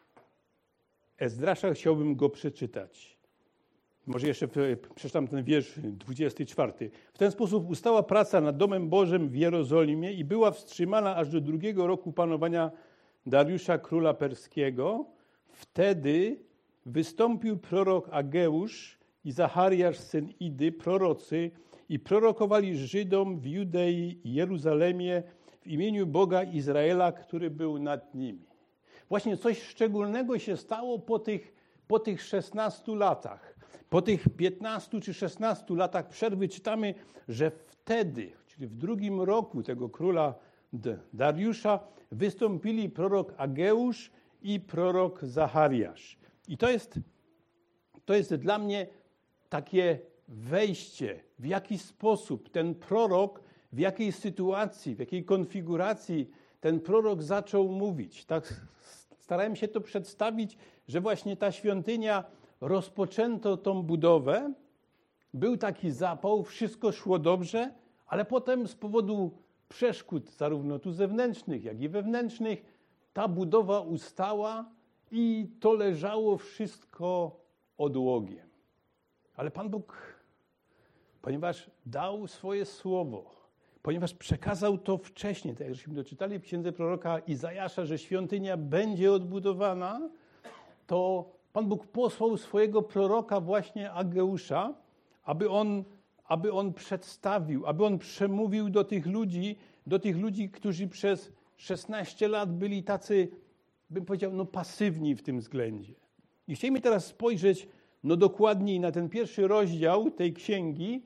Ezdrasza, chciałbym go przeczytać. Może jeszcze przeczytam ten wiersz 24. W ten sposób ustała praca nad domem Bożym w Jerozolimie i była wstrzymana aż do 2 roku panowania Dariusza, króla perskiego. Wtedy wystąpił prorok Ageusz i Zachariasz, syn Idy, prorocy, i prorokowali Żydom w Judei i Jeruzalemie w imieniu Boga Izraela, który był nad nimi. Właśnie coś szczególnego się stało po tych 16 latach. Po tych 15 czy 16 latach przerwy czytamy, że wtedy, czyli w drugim roku tego króla Dariusza, wystąpili prorok Ageusz i prorok Zachariasz. I to jest dla mnie takie wejście, w jaki sposób ten prorok, w jakiej sytuacji, w jakiej konfiguracji ten prorok zaczął mówić. Tak starałem się to przedstawić, że właśnie ta świątynia, rozpoczęto tą budowę, był taki zapał, wszystko szło dobrze, ale potem z powodu przeszkód zarówno tu zewnętrznych, jak i wewnętrznych, ta budowa ustała i to leżało wszystko odłogiem. Ale Pan Bóg, ponieważ dał swoje słowo, ponieważ przekazał to wcześniej, tak jak żeśmy doczytali w księdze proroka Izajasza, że świątynia będzie odbudowana, to Pan Bóg posłał swojego proroka właśnie Ageusza, aby on przedstawił, aby on przemówił do tych ludzi, którzy przez 16 lat byli tacy, bym powiedział, pasywni w tym względzie. I chcielibyśmy teraz spojrzeć dokładniej na ten pierwszy rozdział tej księgi,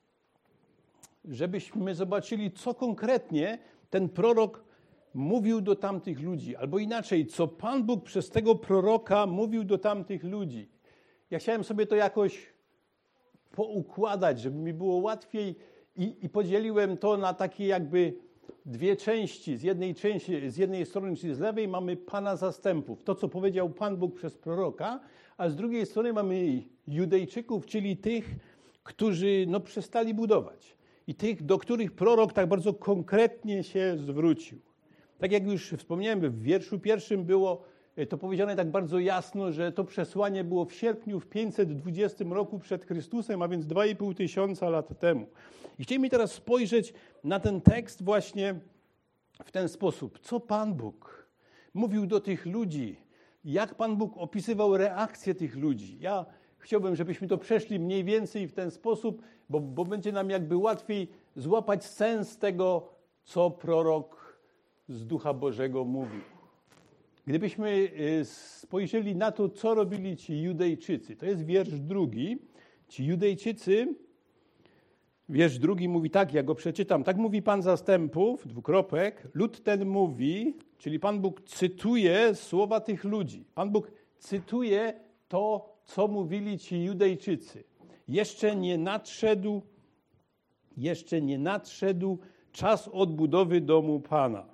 żebyśmy zobaczyli, co konkretnie ten prorok mówił do tamtych ludzi, albo inaczej, co Pan Bóg przez tego proroka mówił do tamtych ludzi. Ja chciałem sobie to jakoś poukładać, żeby mi było łatwiej i podzieliłem to na takie jakby dwie części. Z jednej strony, czyli z lewej, mamy Pana zastępów, to co powiedział Pan Bóg przez proroka, a z drugiej strony mamy Judejczyków, czyli tych, którzy przestali budować i tych, do których prorok tak bardzo konkretnie się zwrócił. Tak jak już wspomniałem, w wierszu pierwszym było to powiedziane tak bardzo jasno, że to przesłanie było w sierpniu w 520 roku przed Chrystusem, a więc 2,5 tysiąca lat temu. I chcielibyśmy teraz spojrzeć na ten tekst właśnie w ten sposób. Co Pan Bóg mówił do tych ludzi? Jak Pan Bóg opisywał reakcję tych ludzi? Ja chciałbym, żebyśmy to przeszli mniej więcej w ten sposób, bo będzie nam jakby łatwiej złapać sens tego, co prorok z Ducha Bożego mówił. Gdybyśmy spojrzeli na to, co robili ci Judejczycy, to jest wiersz drugi. Ci Judejczycy, wiersz drugi mówi tak, ja go przeczytam. Tak mówi Pan zastępów, lud ten mówi, czyli Pan Bóg cytuje słowa tych ludzi. Pan Bóg cytuje to, co mówili ci Judejczycy. Jeszcze nie nadszedł czas odbudowy domu Pana.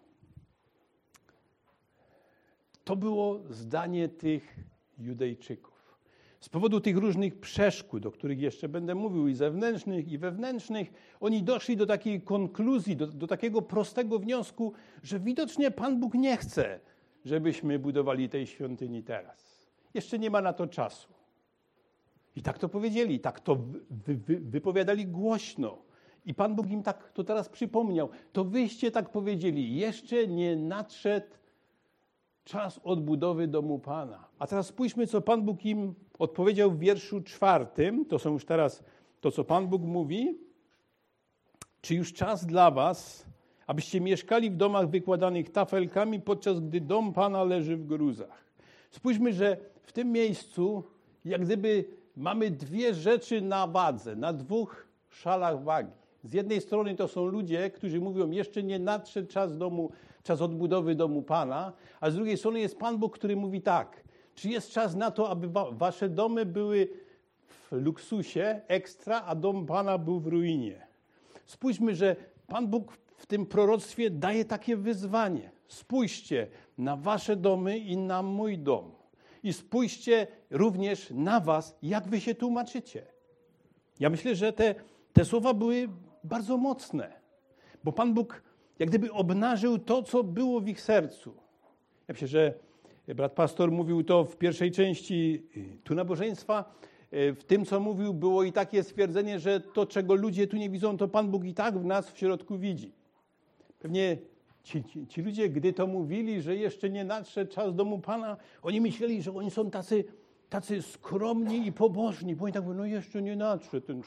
To było zdanie tych Judejczyków. Z powodu tych różnych przeszkód, o których jeszcze będę mówił, i zewnętrznych, i wewnętrznych, oni doszli do takiej konkluzji, do takiego prostego wniosku, że widocznie Pan Bóg nie chce, żebyśmy budowali tej świątyni teraz. Jeszcze nie ma na to czasu. I tak to powiedzieli, tak to wypowiadali głośno. I Pan Bóg im tak to teraz przypomniał. To wyście tak powiedzieli, jeszcze nie nadszedł czas odbudowy domu Pana. A teraz spójrzmy, co Pan Bóg im odpowiedział w wierszu 4. To są już teraz to, co Pan Bóg mówi. Czy już czas dla was, abyście mieszkali w domach wykładanych tafelkami, podczas gdy dom Pana leży w gruzach? Spójrzmy, że w tym miejscu jak gdyby mamy dwie rzeczy na wadze, na dwóch szalach wagi. Z jednej strony to są ludzie, którzy mówią, jeszcze nie nadszedł czas odbudowy domu Pana, a z drugiej strony jest Pan Bóg, który mówi tak, czy jest czas na to, aby wasze domy były w luksusie, ekstra, a dom Pana był w ruinie. Spójrzmy, że Pan Bóg w tym proroctwie daje takie wyzwanie. Spójrzcie na wasze domy i na mój dom. I spójrzcie również na was, jak wy się tłumaczycie. Ja myślę, że te słowa były bardzo mocne, bo Pan Bóg jak gdyby obnażył to, co było w ich sercu. Ja myślę, że brat pastor mówił to w pierwszej części tu nabożeństwa. W tym, co mówił, było i takie stwierdzenie, że to, czego ludzie tu nie widzą, to Pan Bóg i tak w nas w środku widzi. Pewnie ci ludzie, gdy to mówili, że jeszcze nie nadszedł czas domu Pana, oni myśleli, że oni są tacy skromni i pobożni, bo oni tak mówią, jeszcze nie nadszedł ten czas.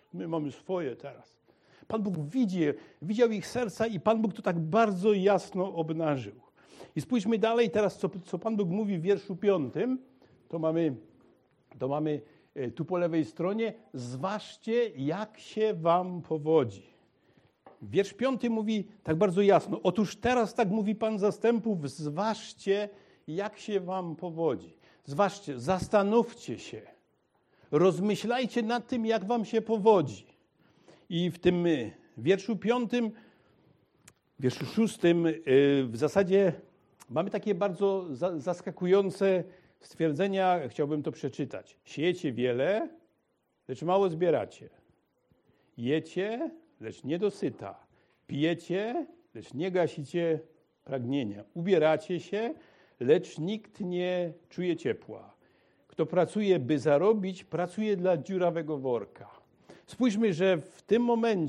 My mamy swoje teraz. Pan Bóg widział ich serca i Pan Bóg to tak bardzo jasno obnażył. I spójrzmy dalej teraz, co Pan Bóg mówi w wierszu 5. To mamy tu po lewej stronie. Zważcie, jak się wam powodzi. Wiersz 5 mówi tak bardzo jasno. Otóż teraz tak mówi Pan zastępów, zważcie, jak się wam powodzi. Zważcie, zastanówcie się. Rozmyślajcie nad tym, jak wam się powodzi. I w tym wierszu 5, wierszu 6 w zasadzie mamy takie bardzo zaskakujące stwierdzenia. Chciałbym to przeczytać. Siejecie wiele, lecz mało zbieracie. Jecie, lecz nie dosyta. Pijecie, lecz nie gasicie pragnienia. Ubieracie się, lecz nikt nie czuje ciepła. Kto pracuje, by zarobić, pracuje dla dziurawego worka. Spójrzmy, że w tym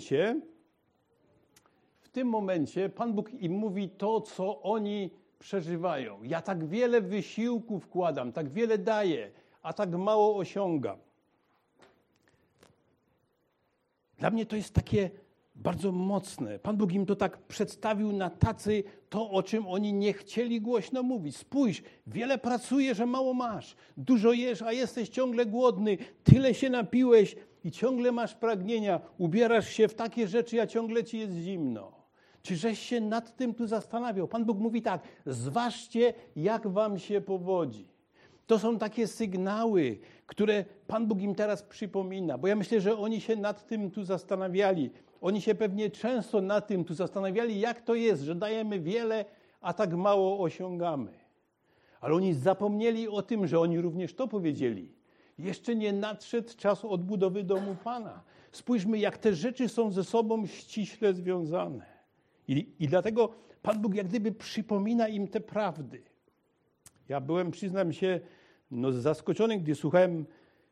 momencie Pan Bóg im mówi to, co oni przeżywają. Ja tak wiele wysiłku wkładam, tak wiele daję, a tak mało osiągam. Dla mnie to jest takie bardzo mocne. Pan Bóg im to tak przedstawił na tacy to, o czym oni nie chcieli głośno mówić. Spójrz, wiele pracujesz, że mało masz. Dużo jesz, a jesteś ciągle głodny. Tyle się napiłeś i ciągle masz pragnienia. Ubierasz się w takie rzeczy, a ciągle ci jest zimno. Czy żeś się nad tym tu zastanawiał? Pan Bóg mówi tak, zważcie, jak wam się powodzi. To są takie sygnały, które Pan Bóg im teraz przypomina, bo ja myślę, że oni się nad tym tu zastanawiali. Oni się pewnie często nad tym tu zastanawiali, jak to jest, że dajemy wiele, a tak mało osiągamy. Ale oni zapomnieli o tym, że oni również to powiedzieli. Jeszcze nie nadszedł czas odbudowy domu Pana. Spójrzmy, jak te rzeczy są ze sobą ściśle związane. I dlatego Pan Bóg jak gdyby przypomina im te prawdy. Ja byłem, przyznam się, zaskoczony, gdy słuchałem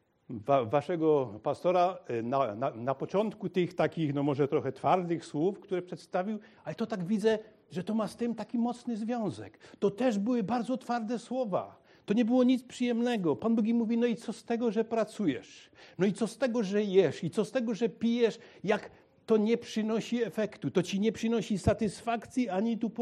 waszego pastora na początku tych takich, może trochę twardych słów, które przedstawił, ale to tak widzę, że to ma z tym taki mocny związek. To też były bardzo twarde słowa. To nie było nic przyjemnego. Pan Bóg im mówi, no i co z tego, że pracujesz? No i co z tego, że jesz? I co z tego, że pijesz, jak to nie przynosi efektu? To ci nie przynosi satysfakcji,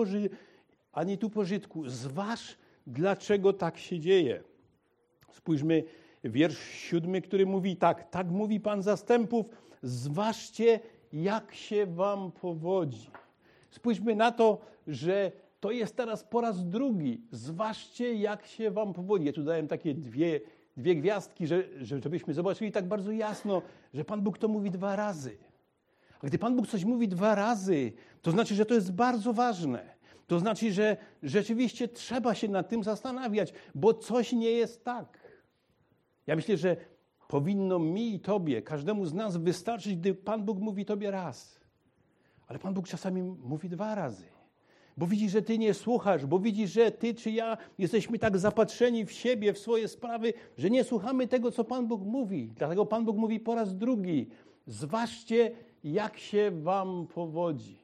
ani tu pożytku. Zważ, dlaczego tak się dzieje. Spójrzmy, wiersz 7, który mówi tak mówi Pan zastępów, zważcie, jak się wam powodzi. Spójrzmy na to, że to jest teraz po raz drugi. Zważcie, jak się wam powodzi. Ja tu dałem takie dwie gwiazdki, żebyśmy zobaczyli tak bardzo jasno, że Pan Bóg to mówi 2 razy. A gdy Pan Bóg coś mówi 2 razy, to znaczy, że to jest bardzo ważne. To znaczy, że rzeczywiście trzeba się nad tym zastanawiać, bo coś nie jest tak. Ja myślę, że powinno mi i tobie, każdemu z nas wystarczyć, gdy Pan Bóg mówi tobie raz. Ale Pan Bóg czasami mówi 2 razy. Bo widzi, że ty nie słuchasz, bo widzi, że ty czy ja jesteśmy tak zapatrzeni w siebie, w swoje sprawy, że nie słuchamy tego, co Pan Bóg mówi. Dlatego Pan Bóg mówi po raz drugi. Zważcie, jak się wam powodzi.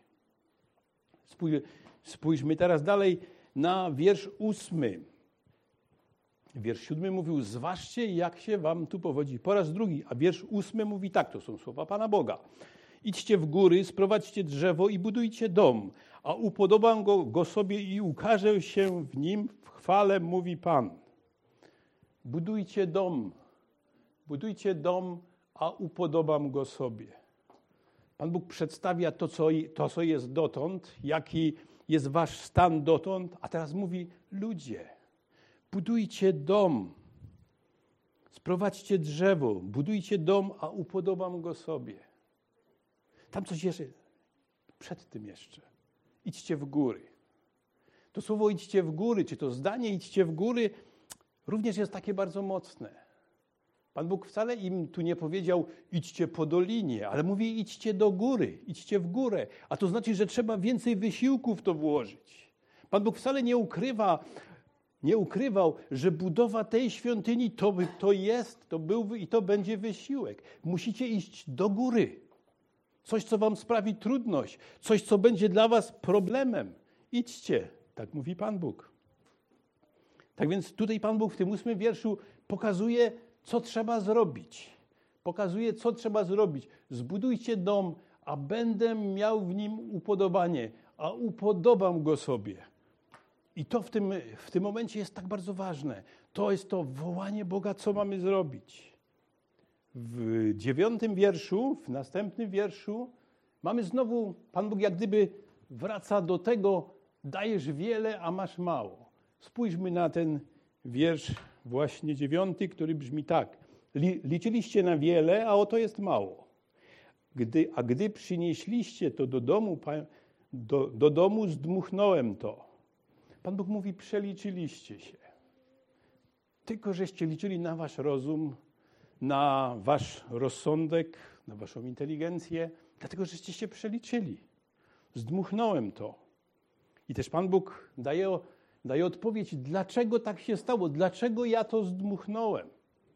Spójrzmy teraz dalej na wiersz 8. Wiersz 7 mówił, zważcie, jak się wam tu powodzi. Po raz drugi, a wiersz 8 mówi tak, to są słowa Pana Boga. Idźcie w góry, sprowadźcie drzewo i budujcie dom, a upodobam go sobie i ukażę się w nim w chwale, mówi Pan. Budujcie dom, a upodobam go sobie. Pan Bóg przedstawia to, co jest dotąd, jaki jest wasz stan dotąd, a teraz mówi, ludzie, budujcie dom, sprowadźcie drzewo, budujcie dom, a upodobam go sobie. Tam coś jeszcze, przed tym jeszcze. Idźcie w góry. To słowo idźcie w góry, czy to zdanie idźcie w góry, również jest takie bardzo mocne. Pan Bóg wcale im tu nie powiedział idźcie po dolinie, ale mówi idźcie do góry, idźcie w górę. A to znaczy, że trzeba więcej wysiłku w to włożyć. Pan Bóg wcale nie ukrywał, że budowa tej świątyni to był i to będzie wysiłek. Musicie iść do góry. Coś, co wam sprawi trudność, coś, co będzie dla was problemem. Idźcie, tak mówi Pan Bóg. Tak więc tutaj Pan Bóg w tym 8 wierszu pokazuje, co trzeba zrobić. Pokazuje, co trzeba zrobić. Zbudujcie dom, a będę miał w nim upodobanie, a upodobam go sobie. I to w tym momencie jest tak bardzo ważne. To jest to wołanie Boga, co mamy zrobić. W 9 wierszu, w następnym wierszu, mamy znowu, Pan Bóg jak gdyby wraca do tego, dajesz wiele, a masz mało. Spójrzmy na ten wiersz właśnie 9, który brzmi tak. Liczyliście na wiele, a oto jest mało. Gdy przynieśliście to do domu, zdmuchnąłem to. Pan Bóg mówi, przeliczyliście się. Tylko żeście liczyli na wasz rozum, na wasz rozsądek, na waszą inteligencję, dlatego żeście się przeliczyli. Zdmuchnąłem to. I też Pan Bóg daje odpowiedź, dlaczego tak się stało, dlaczego ja to zdmuchnąłem.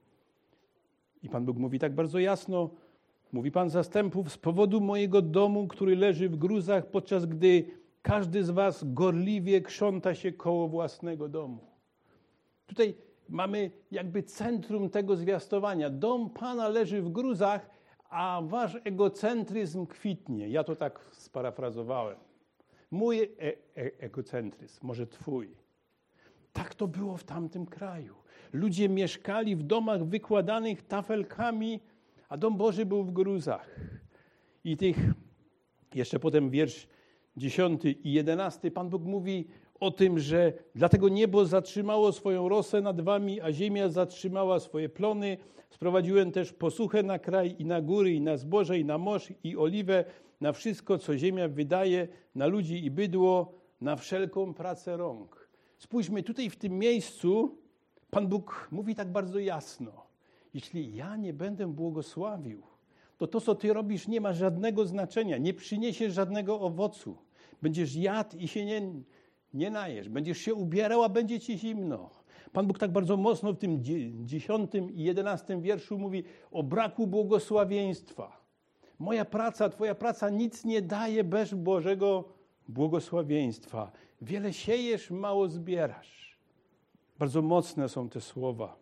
I Pan Bóg mówi tak bardzo jasno, mówi Pan zastępów, z powodu mojego domu, który leży w gruzach, podczas gdy każdy z was gorliwie krząta się koło własnego domu. Tutaj mamy jakby centrum tego zwiastowania. Dom Pana leży w gruzach, a wasz egocentryzm kwitnie. Ja to tak sparafrazowałem. Mój egocentryzm, może twój. Tak to było w tamtym kraju. Ludzie mieszkali w domach wykładanych tafelkami, a dom Boży był w gruzach. I jeszcze potem wiersz 10 i 11, Pan Bóg mówi o tym, że dlatego niebo zatrzymało swoją rosę nad wami, a ziemia zatrzymała swoje plony. Sprowadziłem też posuchę na kraj i na góry, i na zboże, i na morz, i oliwę, na wszystko, co ziemia wydaje, na ludzi i bydło, na wszelką pracę rąk. Spójrzmy, tutaj w tym miejscu Pan Bóg mówi tak bardzo jasno. Jeśli ja nie będę błogosławił, to, co ty robisz, nie ma żadnego znaczenia, nie przyniesie żadnego owocu. Będziesz jadł i się nie najesz. Będziesz się ubierał, a będzie ci zimno. Pan Bóg tak bardzo mocno w tym 10 i 11 wierszu mówi o braku błogosławieństwa. Moja praca, twoja praca nic nie daje bez Bożego błogosławieństwa. Wiele siejesz, mało zbierasz. Bardzo mocne są te słowa.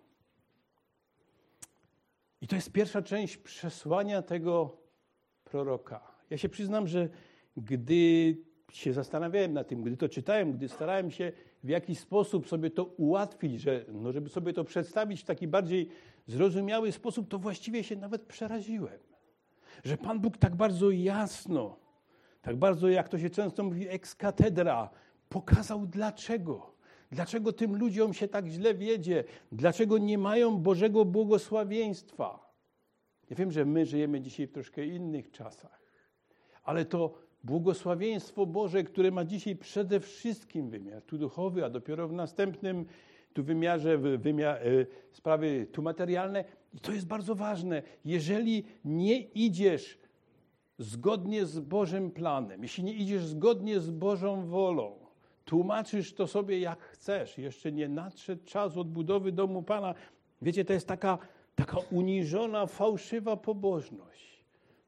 I to jest pierwsza część przesłania tego proroka. Ja się przyznam, że gdy się zastanawiałem nad tym, gdy to czytałem, gdy starałem się w jakiś sposób sobie to ułatwić, żeby sobie to przedstawić w taki bardziej zrozumiały sposób, to właściwie się nawet przeraziłem. Że Pan Bóg tak bardzo jasno, tak bardzo, jak to się często mówi, ex cathedra, pokazał dlaczego. Dlaczego tym ludziom się tak źle wiedzie? Dlaczego nie mają Bożego błogosławieństwa? Ja wiem, że my żyjemy dzisiaj w troszkę innych czasach, ale to błogosławieństwo Boże, które ma dzisiaj przede wszystkim wymiar tu duchowy, a dopiero w następnym tu wymiarze sprawy tu materialne. I to jest bardzo ważne. Jeżeli nie idziesz zgodnie z Bożym planem, jeśli nie idziesz zgodnie z Bożą wolą, tłumaczysz to sobie jak chcesz, jeszcze nie nadszedł czas odbudowy domu Pana. Wiecie, to jest taka uniżona, fałszywa pobożność.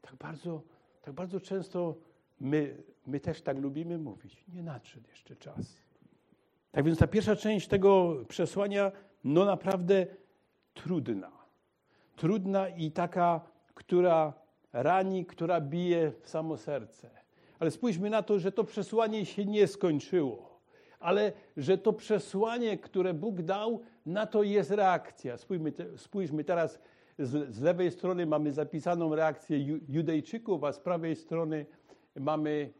Tak bardzo często my też tak lubimy mówić. Nie nadszedł jeszcze czas. Tak więc ta pierwsza część tego przesłania, naprawdę trudna. Trudna i taka, która rani, która bije w samo serce. Ale spójrzmy na to, że to przesłanie się nie skończyło. Ale że to przesłanie, które Bóg dał, na to jest reakcja. Spójrzmy teraz, z lewej strony mamy zapisaną reakcję Judejczyków, a z prawej strony mamy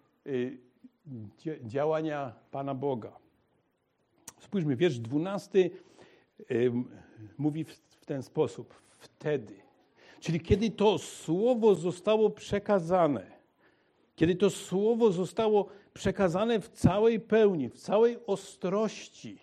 działania Pana Boga. Spójrzmy, wiersz 12 mówi w ten sposób. Wtedy. Czyli kiedy to słowo zostało przekazane, kiedy to słowo zostało przekazane w całej pełni, w całej ostrości,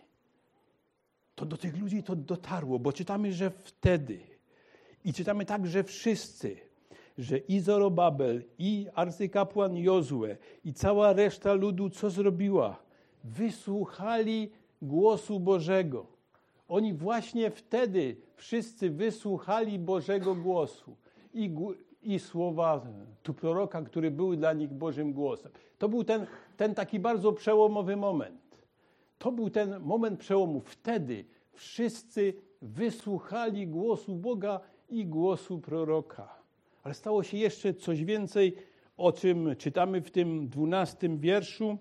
to do tych ludzi to dotarło, bo czytamy, że wtedy. I czytamy tak, że wszyscy, że i Zorobabel, i arcykapłan Jozue, i cała reszta ludu, co zrobiła? Wysłuchali głosu Bożego. Oni właśnie wtedy wszyscy wysłuchali Bożego głosu i słowa tu proroka, który był dla nich Bożym głosem. To był ten taki bardzo przełomowy moment. To był ten moment przełomu. Wtedy wszyscy wysłuchali głosu Boga i głosu proroka. Ale stało się jeszcze coś więcej, o czym czytamy w tym 12 wierszu.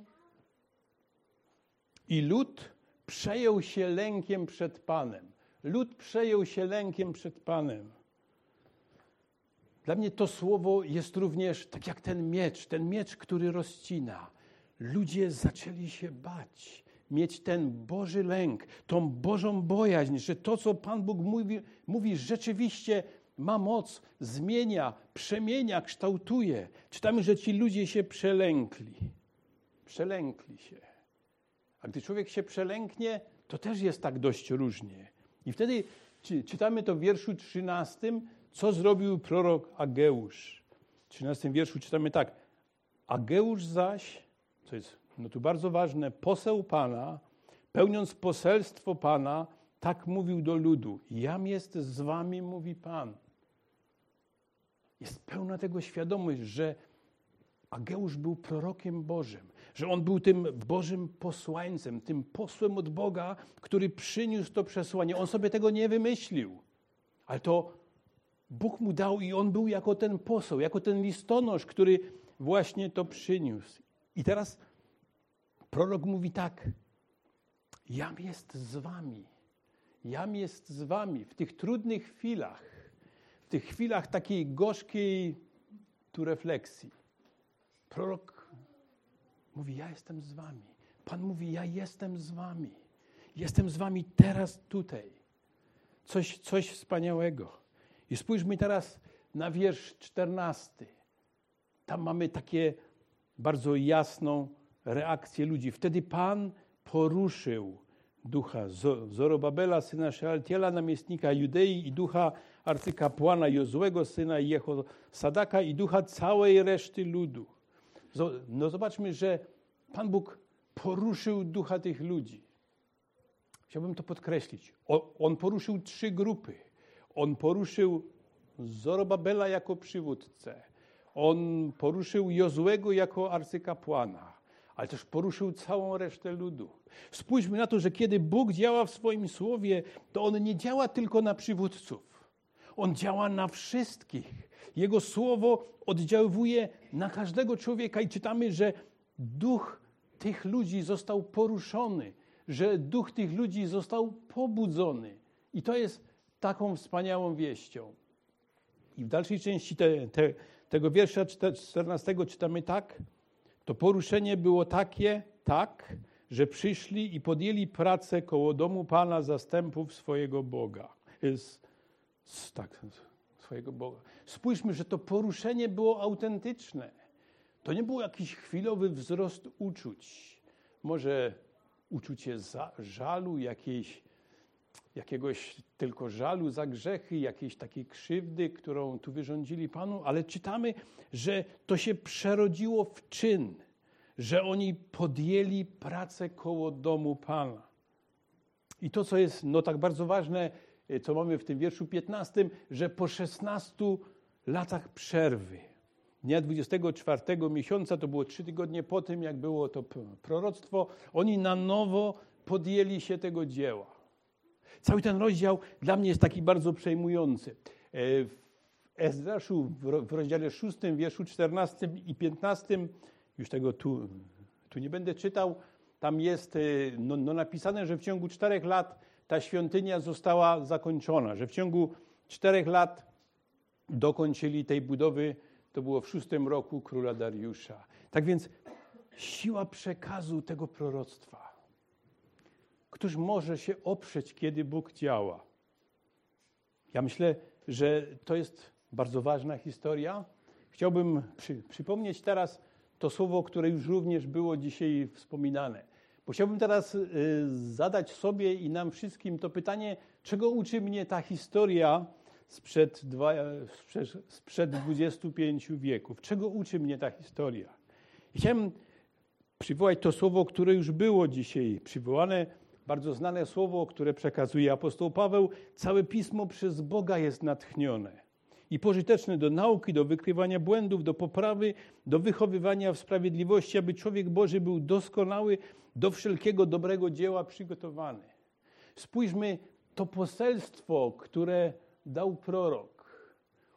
I lud przejął się lękiem przed Panem. Lud przejął się lękiem przed Panem. Dla mnie to słowo jest również tak jak ten miecz, który rozcina. Ludzie zaczęli się bać, mieć ten Boży lęk, tą Bożą bojaźń, że to, co Pan Bóg mówi rzeczywiście ma moc, zmienia, przemienia, kształtuje. Czytamy, że ci ludzie się przelękli. Przelękli się. A gdy człowiek się przelęknie, to też jest tak dość różnie. I wtedy czytamy to w wierszu 13, co zrobił prorok Ageusz. W 13 wierszu czytamy tak. Ageusz zaś, co jest tu bardzo ważne, poseł Pana, pełniąc poselstwo Pana, tak mówił do ludu. Jam jest z wami, mówi Pan. Jest pełna tego świadomość, że Ageusz był prorokiem Bożym, że on był tym Bożym posłańcem, tym posłem od Boga, który przyniósł to przesłanie. On sobie tego nie wymyślił, ale to Bóg mu dał i on był jako ten poseł, jako ten listonosz, który właśnie to przyniósł. I teraz prorok mówi tak, jam jest z wami. Jam jest z wami w tych trudnych chwilach, w tych chwilach takiej gorzkiej refleksji. Prorok mówi, ja jestem z wami. Pan mówi, ja jestem z wami. Jestem z wami teraz tutaj. Coś wspaniałego. I spójrzmy teraz na wiersz 14. Tam mamy takie bardzo jasną reakcję ludzi. Wtedy Pan poruszył ducha Zorobabela, syna Szealtiela, namiestnika Judei i ducha arcykapłana Jozłego, syna Jehosadaka i ducha całej reszty ludu. No zobaczmy, że Pan Bóg poruszył ducha tych ludzi. Chciałbym to podkreślić. On poruszył 3 grupy. On poruszył Zorobabela jako przywódcę. On poruszył Jozłego jako arcykapłana, ale też poruszył całą resztę ludu. Spójrzmy na to, że kiedy Bóg działa w swoim słowie, to On nie działa tylko na przywódców. On działa na wszystkich. Jego słowo oddziałuje na każdego człowieka i czytamy, że duch tych ludzi został poruszony, że duch tych ludzi został pobudzony. I to jest taką wspaniałą wieścią. I w dalszej części tego wiersza 14 czytamy tak. To poruszenie było takie, że przyszli i podjęli pracę koło domu Pana zastępów swojego Boga. Swojego Boga. Spójrzmy, że to poruszenie było autentyczne. To nie był jakiś chwilowy wzrost uczuć. Może uczucie żalu, jakiegoś tylko żalu za grzechy, jakiejś takiej krzywdy, którą tu wyrządzili Panu, ale czytamy, że to się przerodziło w czyn, że oni podjęli pracę koło domu Pana. I to, co jest tak bardzo ważne, co mamy w tym wierszu 15, że po 16 latach przerwy, dnia 24 miesiąca, to było 3 tygodnie po tym, jak było to proroctwo, oni na nowo podjęli się tego dzieła. Cały ten rozdział dla mnie jest taki bardzo przejmujący. W Ezdraszu w rozdziale 6, wierszu 14 i 15, już tego tu nie będę czytał, tam jest napisane, że w ciągu 4 lat ta świątynia została zakończona, że w ciągu 4 lat dokończyli tej budowy, to było w 6 roku króla Dariusza. Tak więc siła przekazu tego proroctwa. Któż może się oprzeć, kiedy Bóg działa? Ja myślę, że to jest bardzo ważna historia. Chciałbym przypomnieć teraz to słowo, które już również było dzisiaj wspominane. Bo chciałbym teraz zadać sobie i nam wszystkim to pytanie, czego uczy mnie ta historia sprzed 25 wieków. Czego uczy mnie ta historia? I chciałem przywołać to słowo, które już było dzisiaj przywołane, bardzo znane słowo, które przekazuje apostoł Paweł. Całe Pismo przez Boga jest natchnione i pożyteczne do nauki, do wykrywania błędów, do poprawy, do wychowywania w sprawiedliwości, aby człowiek Boży był doskonały, do wszelkiego dobrego dzieła przygotowany. Spójrzmy, to poselstwo, które dał prorok,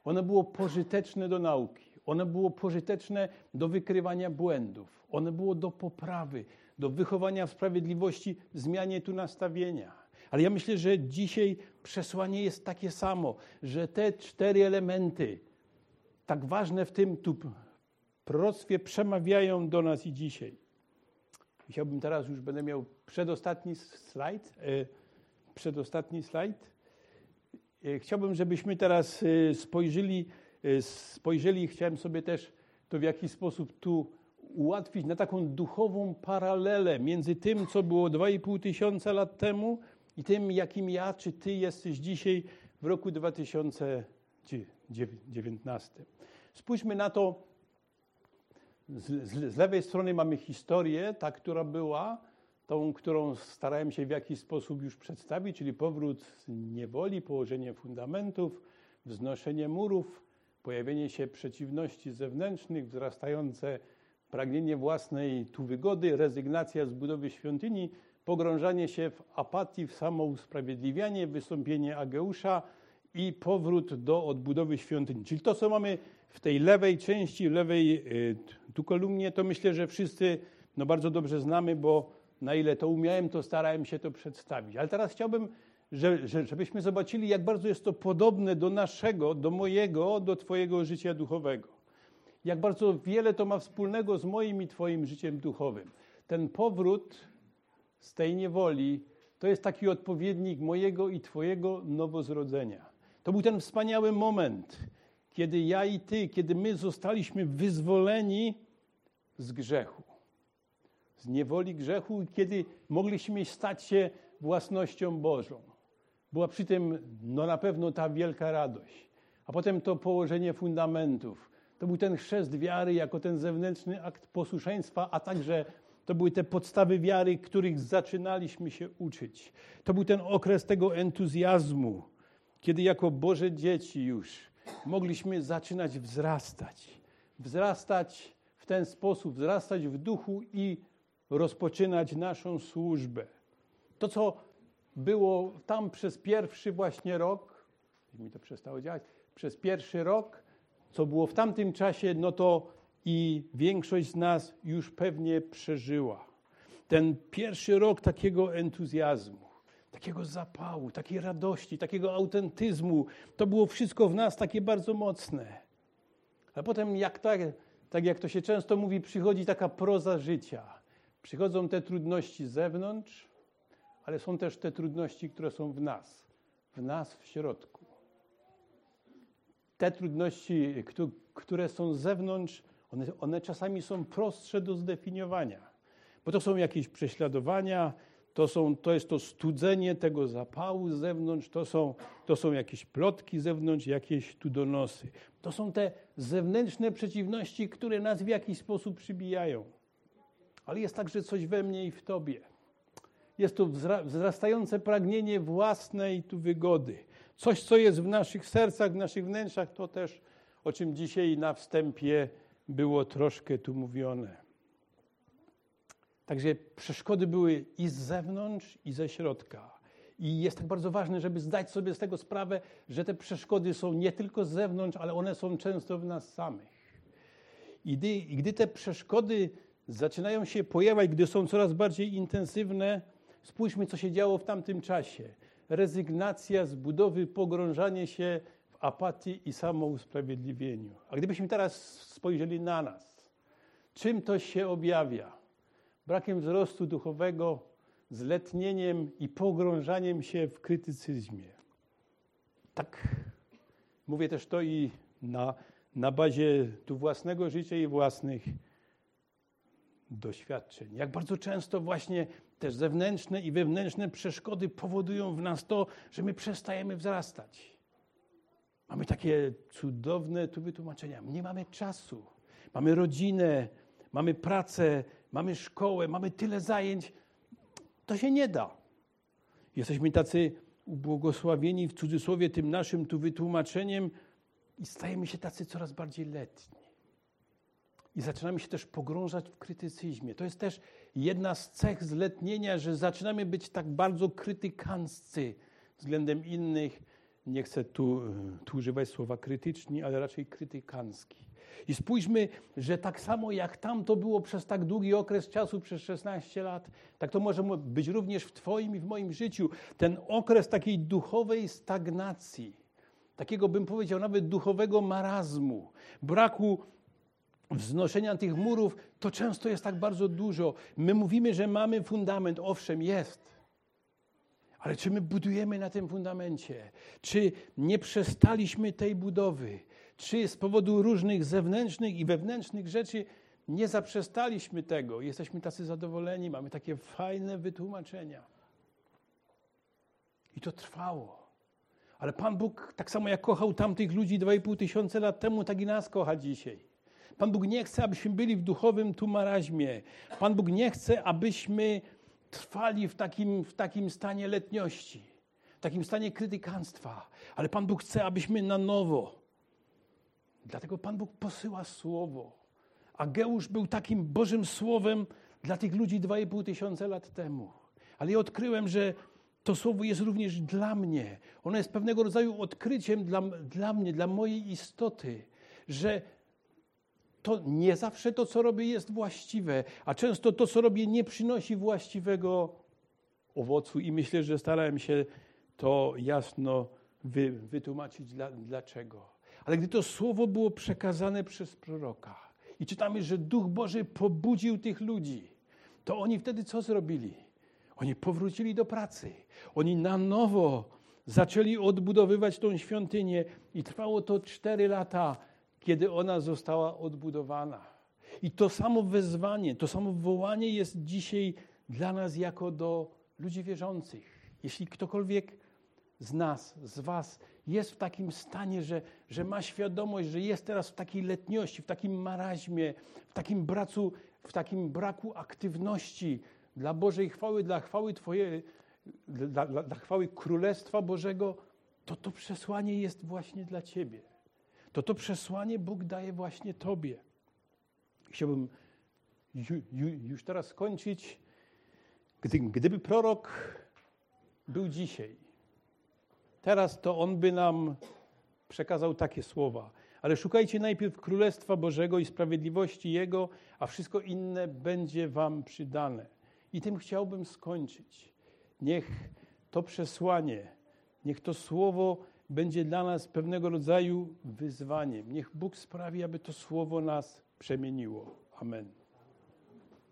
Ono było pożyteczne do nauki. Ono było pożyteczne do wykrywania błędów. Ono było do poprawy, do wychowania w sprawiedliwości, zmianie tu nastawienia. Ale ja myślę, że dzisiaj przesłanie jest takie samo, że te 4 elementy, tak ważne w tym tu proroctwie, przemawiają do nas i dzisiaj. Chciałbym teraz, już będę miał przedostatni slajd. Chciałbym, żebyśmy teraz spojrzeli, chciałem sobie też to w jakiś sposób tu ułatwić, na taką duchową paralelę między tym, co było 2,5 tysiąca lat temu i tym, jakim ja czy ty jesteś dzisiaj w roku 2019. Spójrzmy na to. Z lewej strony mamy historię, ta, która była, tą, którą starałem się w jakiś sposób już przedstawić, czyli powrót z niewoli, położenie fundamentów, wznoszenie murów, pojawienie się przeciwności zewnętrznych, wzrastające pragnienie własnej tu wygody, rezygnacja z budowy świątyni, pogrążanie się w apatii, w samousprawiedliwianie, wystąpienie Ageusza i powrót do odbudowy świątyni. Czyli to, co mamy w tej lewej części, w lewej tu kolumnie, to myślę, że wszyscy bardzo dobrze znamy, bo na ile to umiałem, to starałem się to przedstawić. Ale teraz chciałbym, żebyśmy zobaczyli, jak bardzo jest to podobne do naszego, do mojego, do twojego życia duchowego. Jak bardzo wiele to ma wspólnego z moim i twoim życiem duchowym. Ten powrót z tej niewoli to jest taki odpowiednik mojego i twojego nowozrodzenia. To był ten wspaniały moment, kiedy ja i ty, kiedy my zostaliśmy wyzwoleni z grzechu, z niewoli grzechu, kiedy mogliśmy stać się własnością Bożą. Była przy tym na pewno ta wielka radość, a potem to położenie fundamentów. To był ten chrzest wiary jako ten zewnętrzny akt posłuszeństwa, a także to były te podstawy wiary, których zaczynaliśmy się uczyć. To był ten okres tego entuzjazmu, kiedy jako Boże dzieci już mogliśmy zaczynać wzrastać. Wzrastać w ten sposób, wzrastać w duchu i rozpoczynać naszą służbę. To, co było tam przez pierwszy właśnie rok, mi to przestało działać, przez pierwszy rok, co było w tamtym czasie, no to i większość z nas już pewnie przeżyła. Ten pierwszy rok takiego entuzjazmu, takiego zapału, takiej radości, takiego autentyzmu, to było wszystko w nas takie bardzo mocne. A potem, tak jak to się często mówi, przychodzi taka proza życia. Przychodzą te trudności z zewnątrz, ale są też te trudności, które są w nas w środku. Te trudności, które są z zewnątrz, one czasami są prostsze do zdefiniowania, bo to są jakieś prześladowania, to jest to studzenie tego zapału z zewnątrz, to są jakieś plotki z zewnątrz, jakieś tu donosy. To są te zewnętrzne przeciwności, które nas w jakiś sposób przybijają. Ale jest także coś we mnie i w tobie. Jest to wzrastające pragnienie własnej tu wygody. Coś, co jest w naszych sercach, w naszych wnętrzach, to też, o czym dzisiaj na wstępie było troszkę tu mówione. Także przeszkody były i z zewnątrz, i ze środka. I jest tak bardzo ważne, żeby zdać sobie z tego sprawę, że te przeszkody są nie tylko z zewnątrz, ale one są często w nas samych. I gdy te przeszkody zaczynają się pojawiać, gdy są coraz bardziej intensywne, spójrzmy, co się działo w tamtym czasie. Rezygnacja z budowy, pogrążanie się w apatii i samousprawiedliwieniu. A gdybyśmy teraz spojrzeli na nas, czym to się objawia? Brakiem wzrostu duchowego, zletnieniem i pogrążaniem się w krytycyzmie. Tak mówię też to i na bazie tu własnego życia i własnych doświadczeń. Jak bardzo często właśnie też zewnętrzne i wewnętrzne przeszkody powodują w nas to, że my przestajemy wzrastać. Mamy takie cudowne tu wytłumaczenia. Nie mamy czasu. Mamy rodzinę, mamy pracę, mamy szkołę, mamy tyle zajęć. To się nie da. Jesteśmy tacy ubłogosławieni w cudzysłowie tym naszym tu wytłumaczeniem i stajemy się tacy coraz bardziej letni. I zaczynamy się też pogrążać w krytycyzmie. To jest też jedna z cech zletnienia, że zaczynamy być tak bardzo krytykanccy względem innych, nie chcę tu używać słowa krytyczni, ale raczej krytykancki. I spójrzmy, że tak samo jak tam to było przez tak długi okres czasu, przez 16 lat, tak to może być również w Twoim i w moim życiu. Ten okres takiej duchowej stagnacji, takiego bym powiedział nawet duchowego marazmu, braku wznoszenia tych murów, to często jest tak bardzo dużo. My mówimy, że mamy fundament, owszem, jest. Ale czy my budujemy na tym fundamencie? Czy nie przestaliśmy tej budowy? Czy z powodu różnych zewnętrznych i wewnętrznych rzeczy nie zaprzestaliśmy tego? Jesteśmy tacy zadowoleni, mamy takie fajne wytłumaczenia. I to trwało. Ale Pan Bóg, tak samo jak kochał tamtych ludzi 2500 lat temu, tak i nas kocha dzisiaj. Pan Bóg nie chce, abyśmy byli w duchowym maraźmie. Pan Bóg nie chce, abyśmy trwali w takim stanie letniości, w takim stanie krytykanstwa. Ale Pan Bóg chce, abyśmy na nowo. Dlatego Pan Bóg posyła słowo. Ageusz był takim Bożym Słowem dla tych ludzi 2500 lat temu. Ale ja odkryłem, że to słowo jest również dla mnie. Ono jest pewnego rodzaju odkryciem dla mnie, dla mojej istoty, że to nie zawsze to, co robię, jest właściwe, a często to, co robię, nie przynosi właściwego owocu i myślę, że starałem się to jasno wytłumaczyć dlaczego. Ale gdy to słowo było przekazane przez proroka i czytamy, że Duch Boży pobudził tych ludzi, to oni wtedy co zrobili? Oni powrócili do pracy. Oni na nowo zaczęli odbudowywać tą świątynię i trwało to 4 lata, kiedy ona została odbudowana. I to samo wezwanie, to samo wołanie jest dzisiaj dla nas jako do ludzi wierzących. Jeśli ktokolwiek z nas, z was jest w takim stanie, że ma świadomość, że jest teraz w takiej letniości, w takim maraźmie, w takim braku aktywności dla Bożej chwały, dla chwały Twojej, dla chwały Królestwa Bożego, to przesłanie jest właśnie dla Ciebie. To przesłanie Bóg daje właśnie Tobie. Chciałbym już teraz skończyć. Gdyby prorok był dzisiaj, teraz to on by nam przekazał takie słowa. Ale szukajcie najpierw Królestwa Bożego i sprawiedliwości Jego, a wszystko inne będzie wam przydane. I tym chciałbym skończyć. Niech to przesłanie, niech to słowo będzie dla nas pewnego rodzaju wyzwaniem. Niech Bóg sprawi, aby to słowo nas przemieniło. Amen.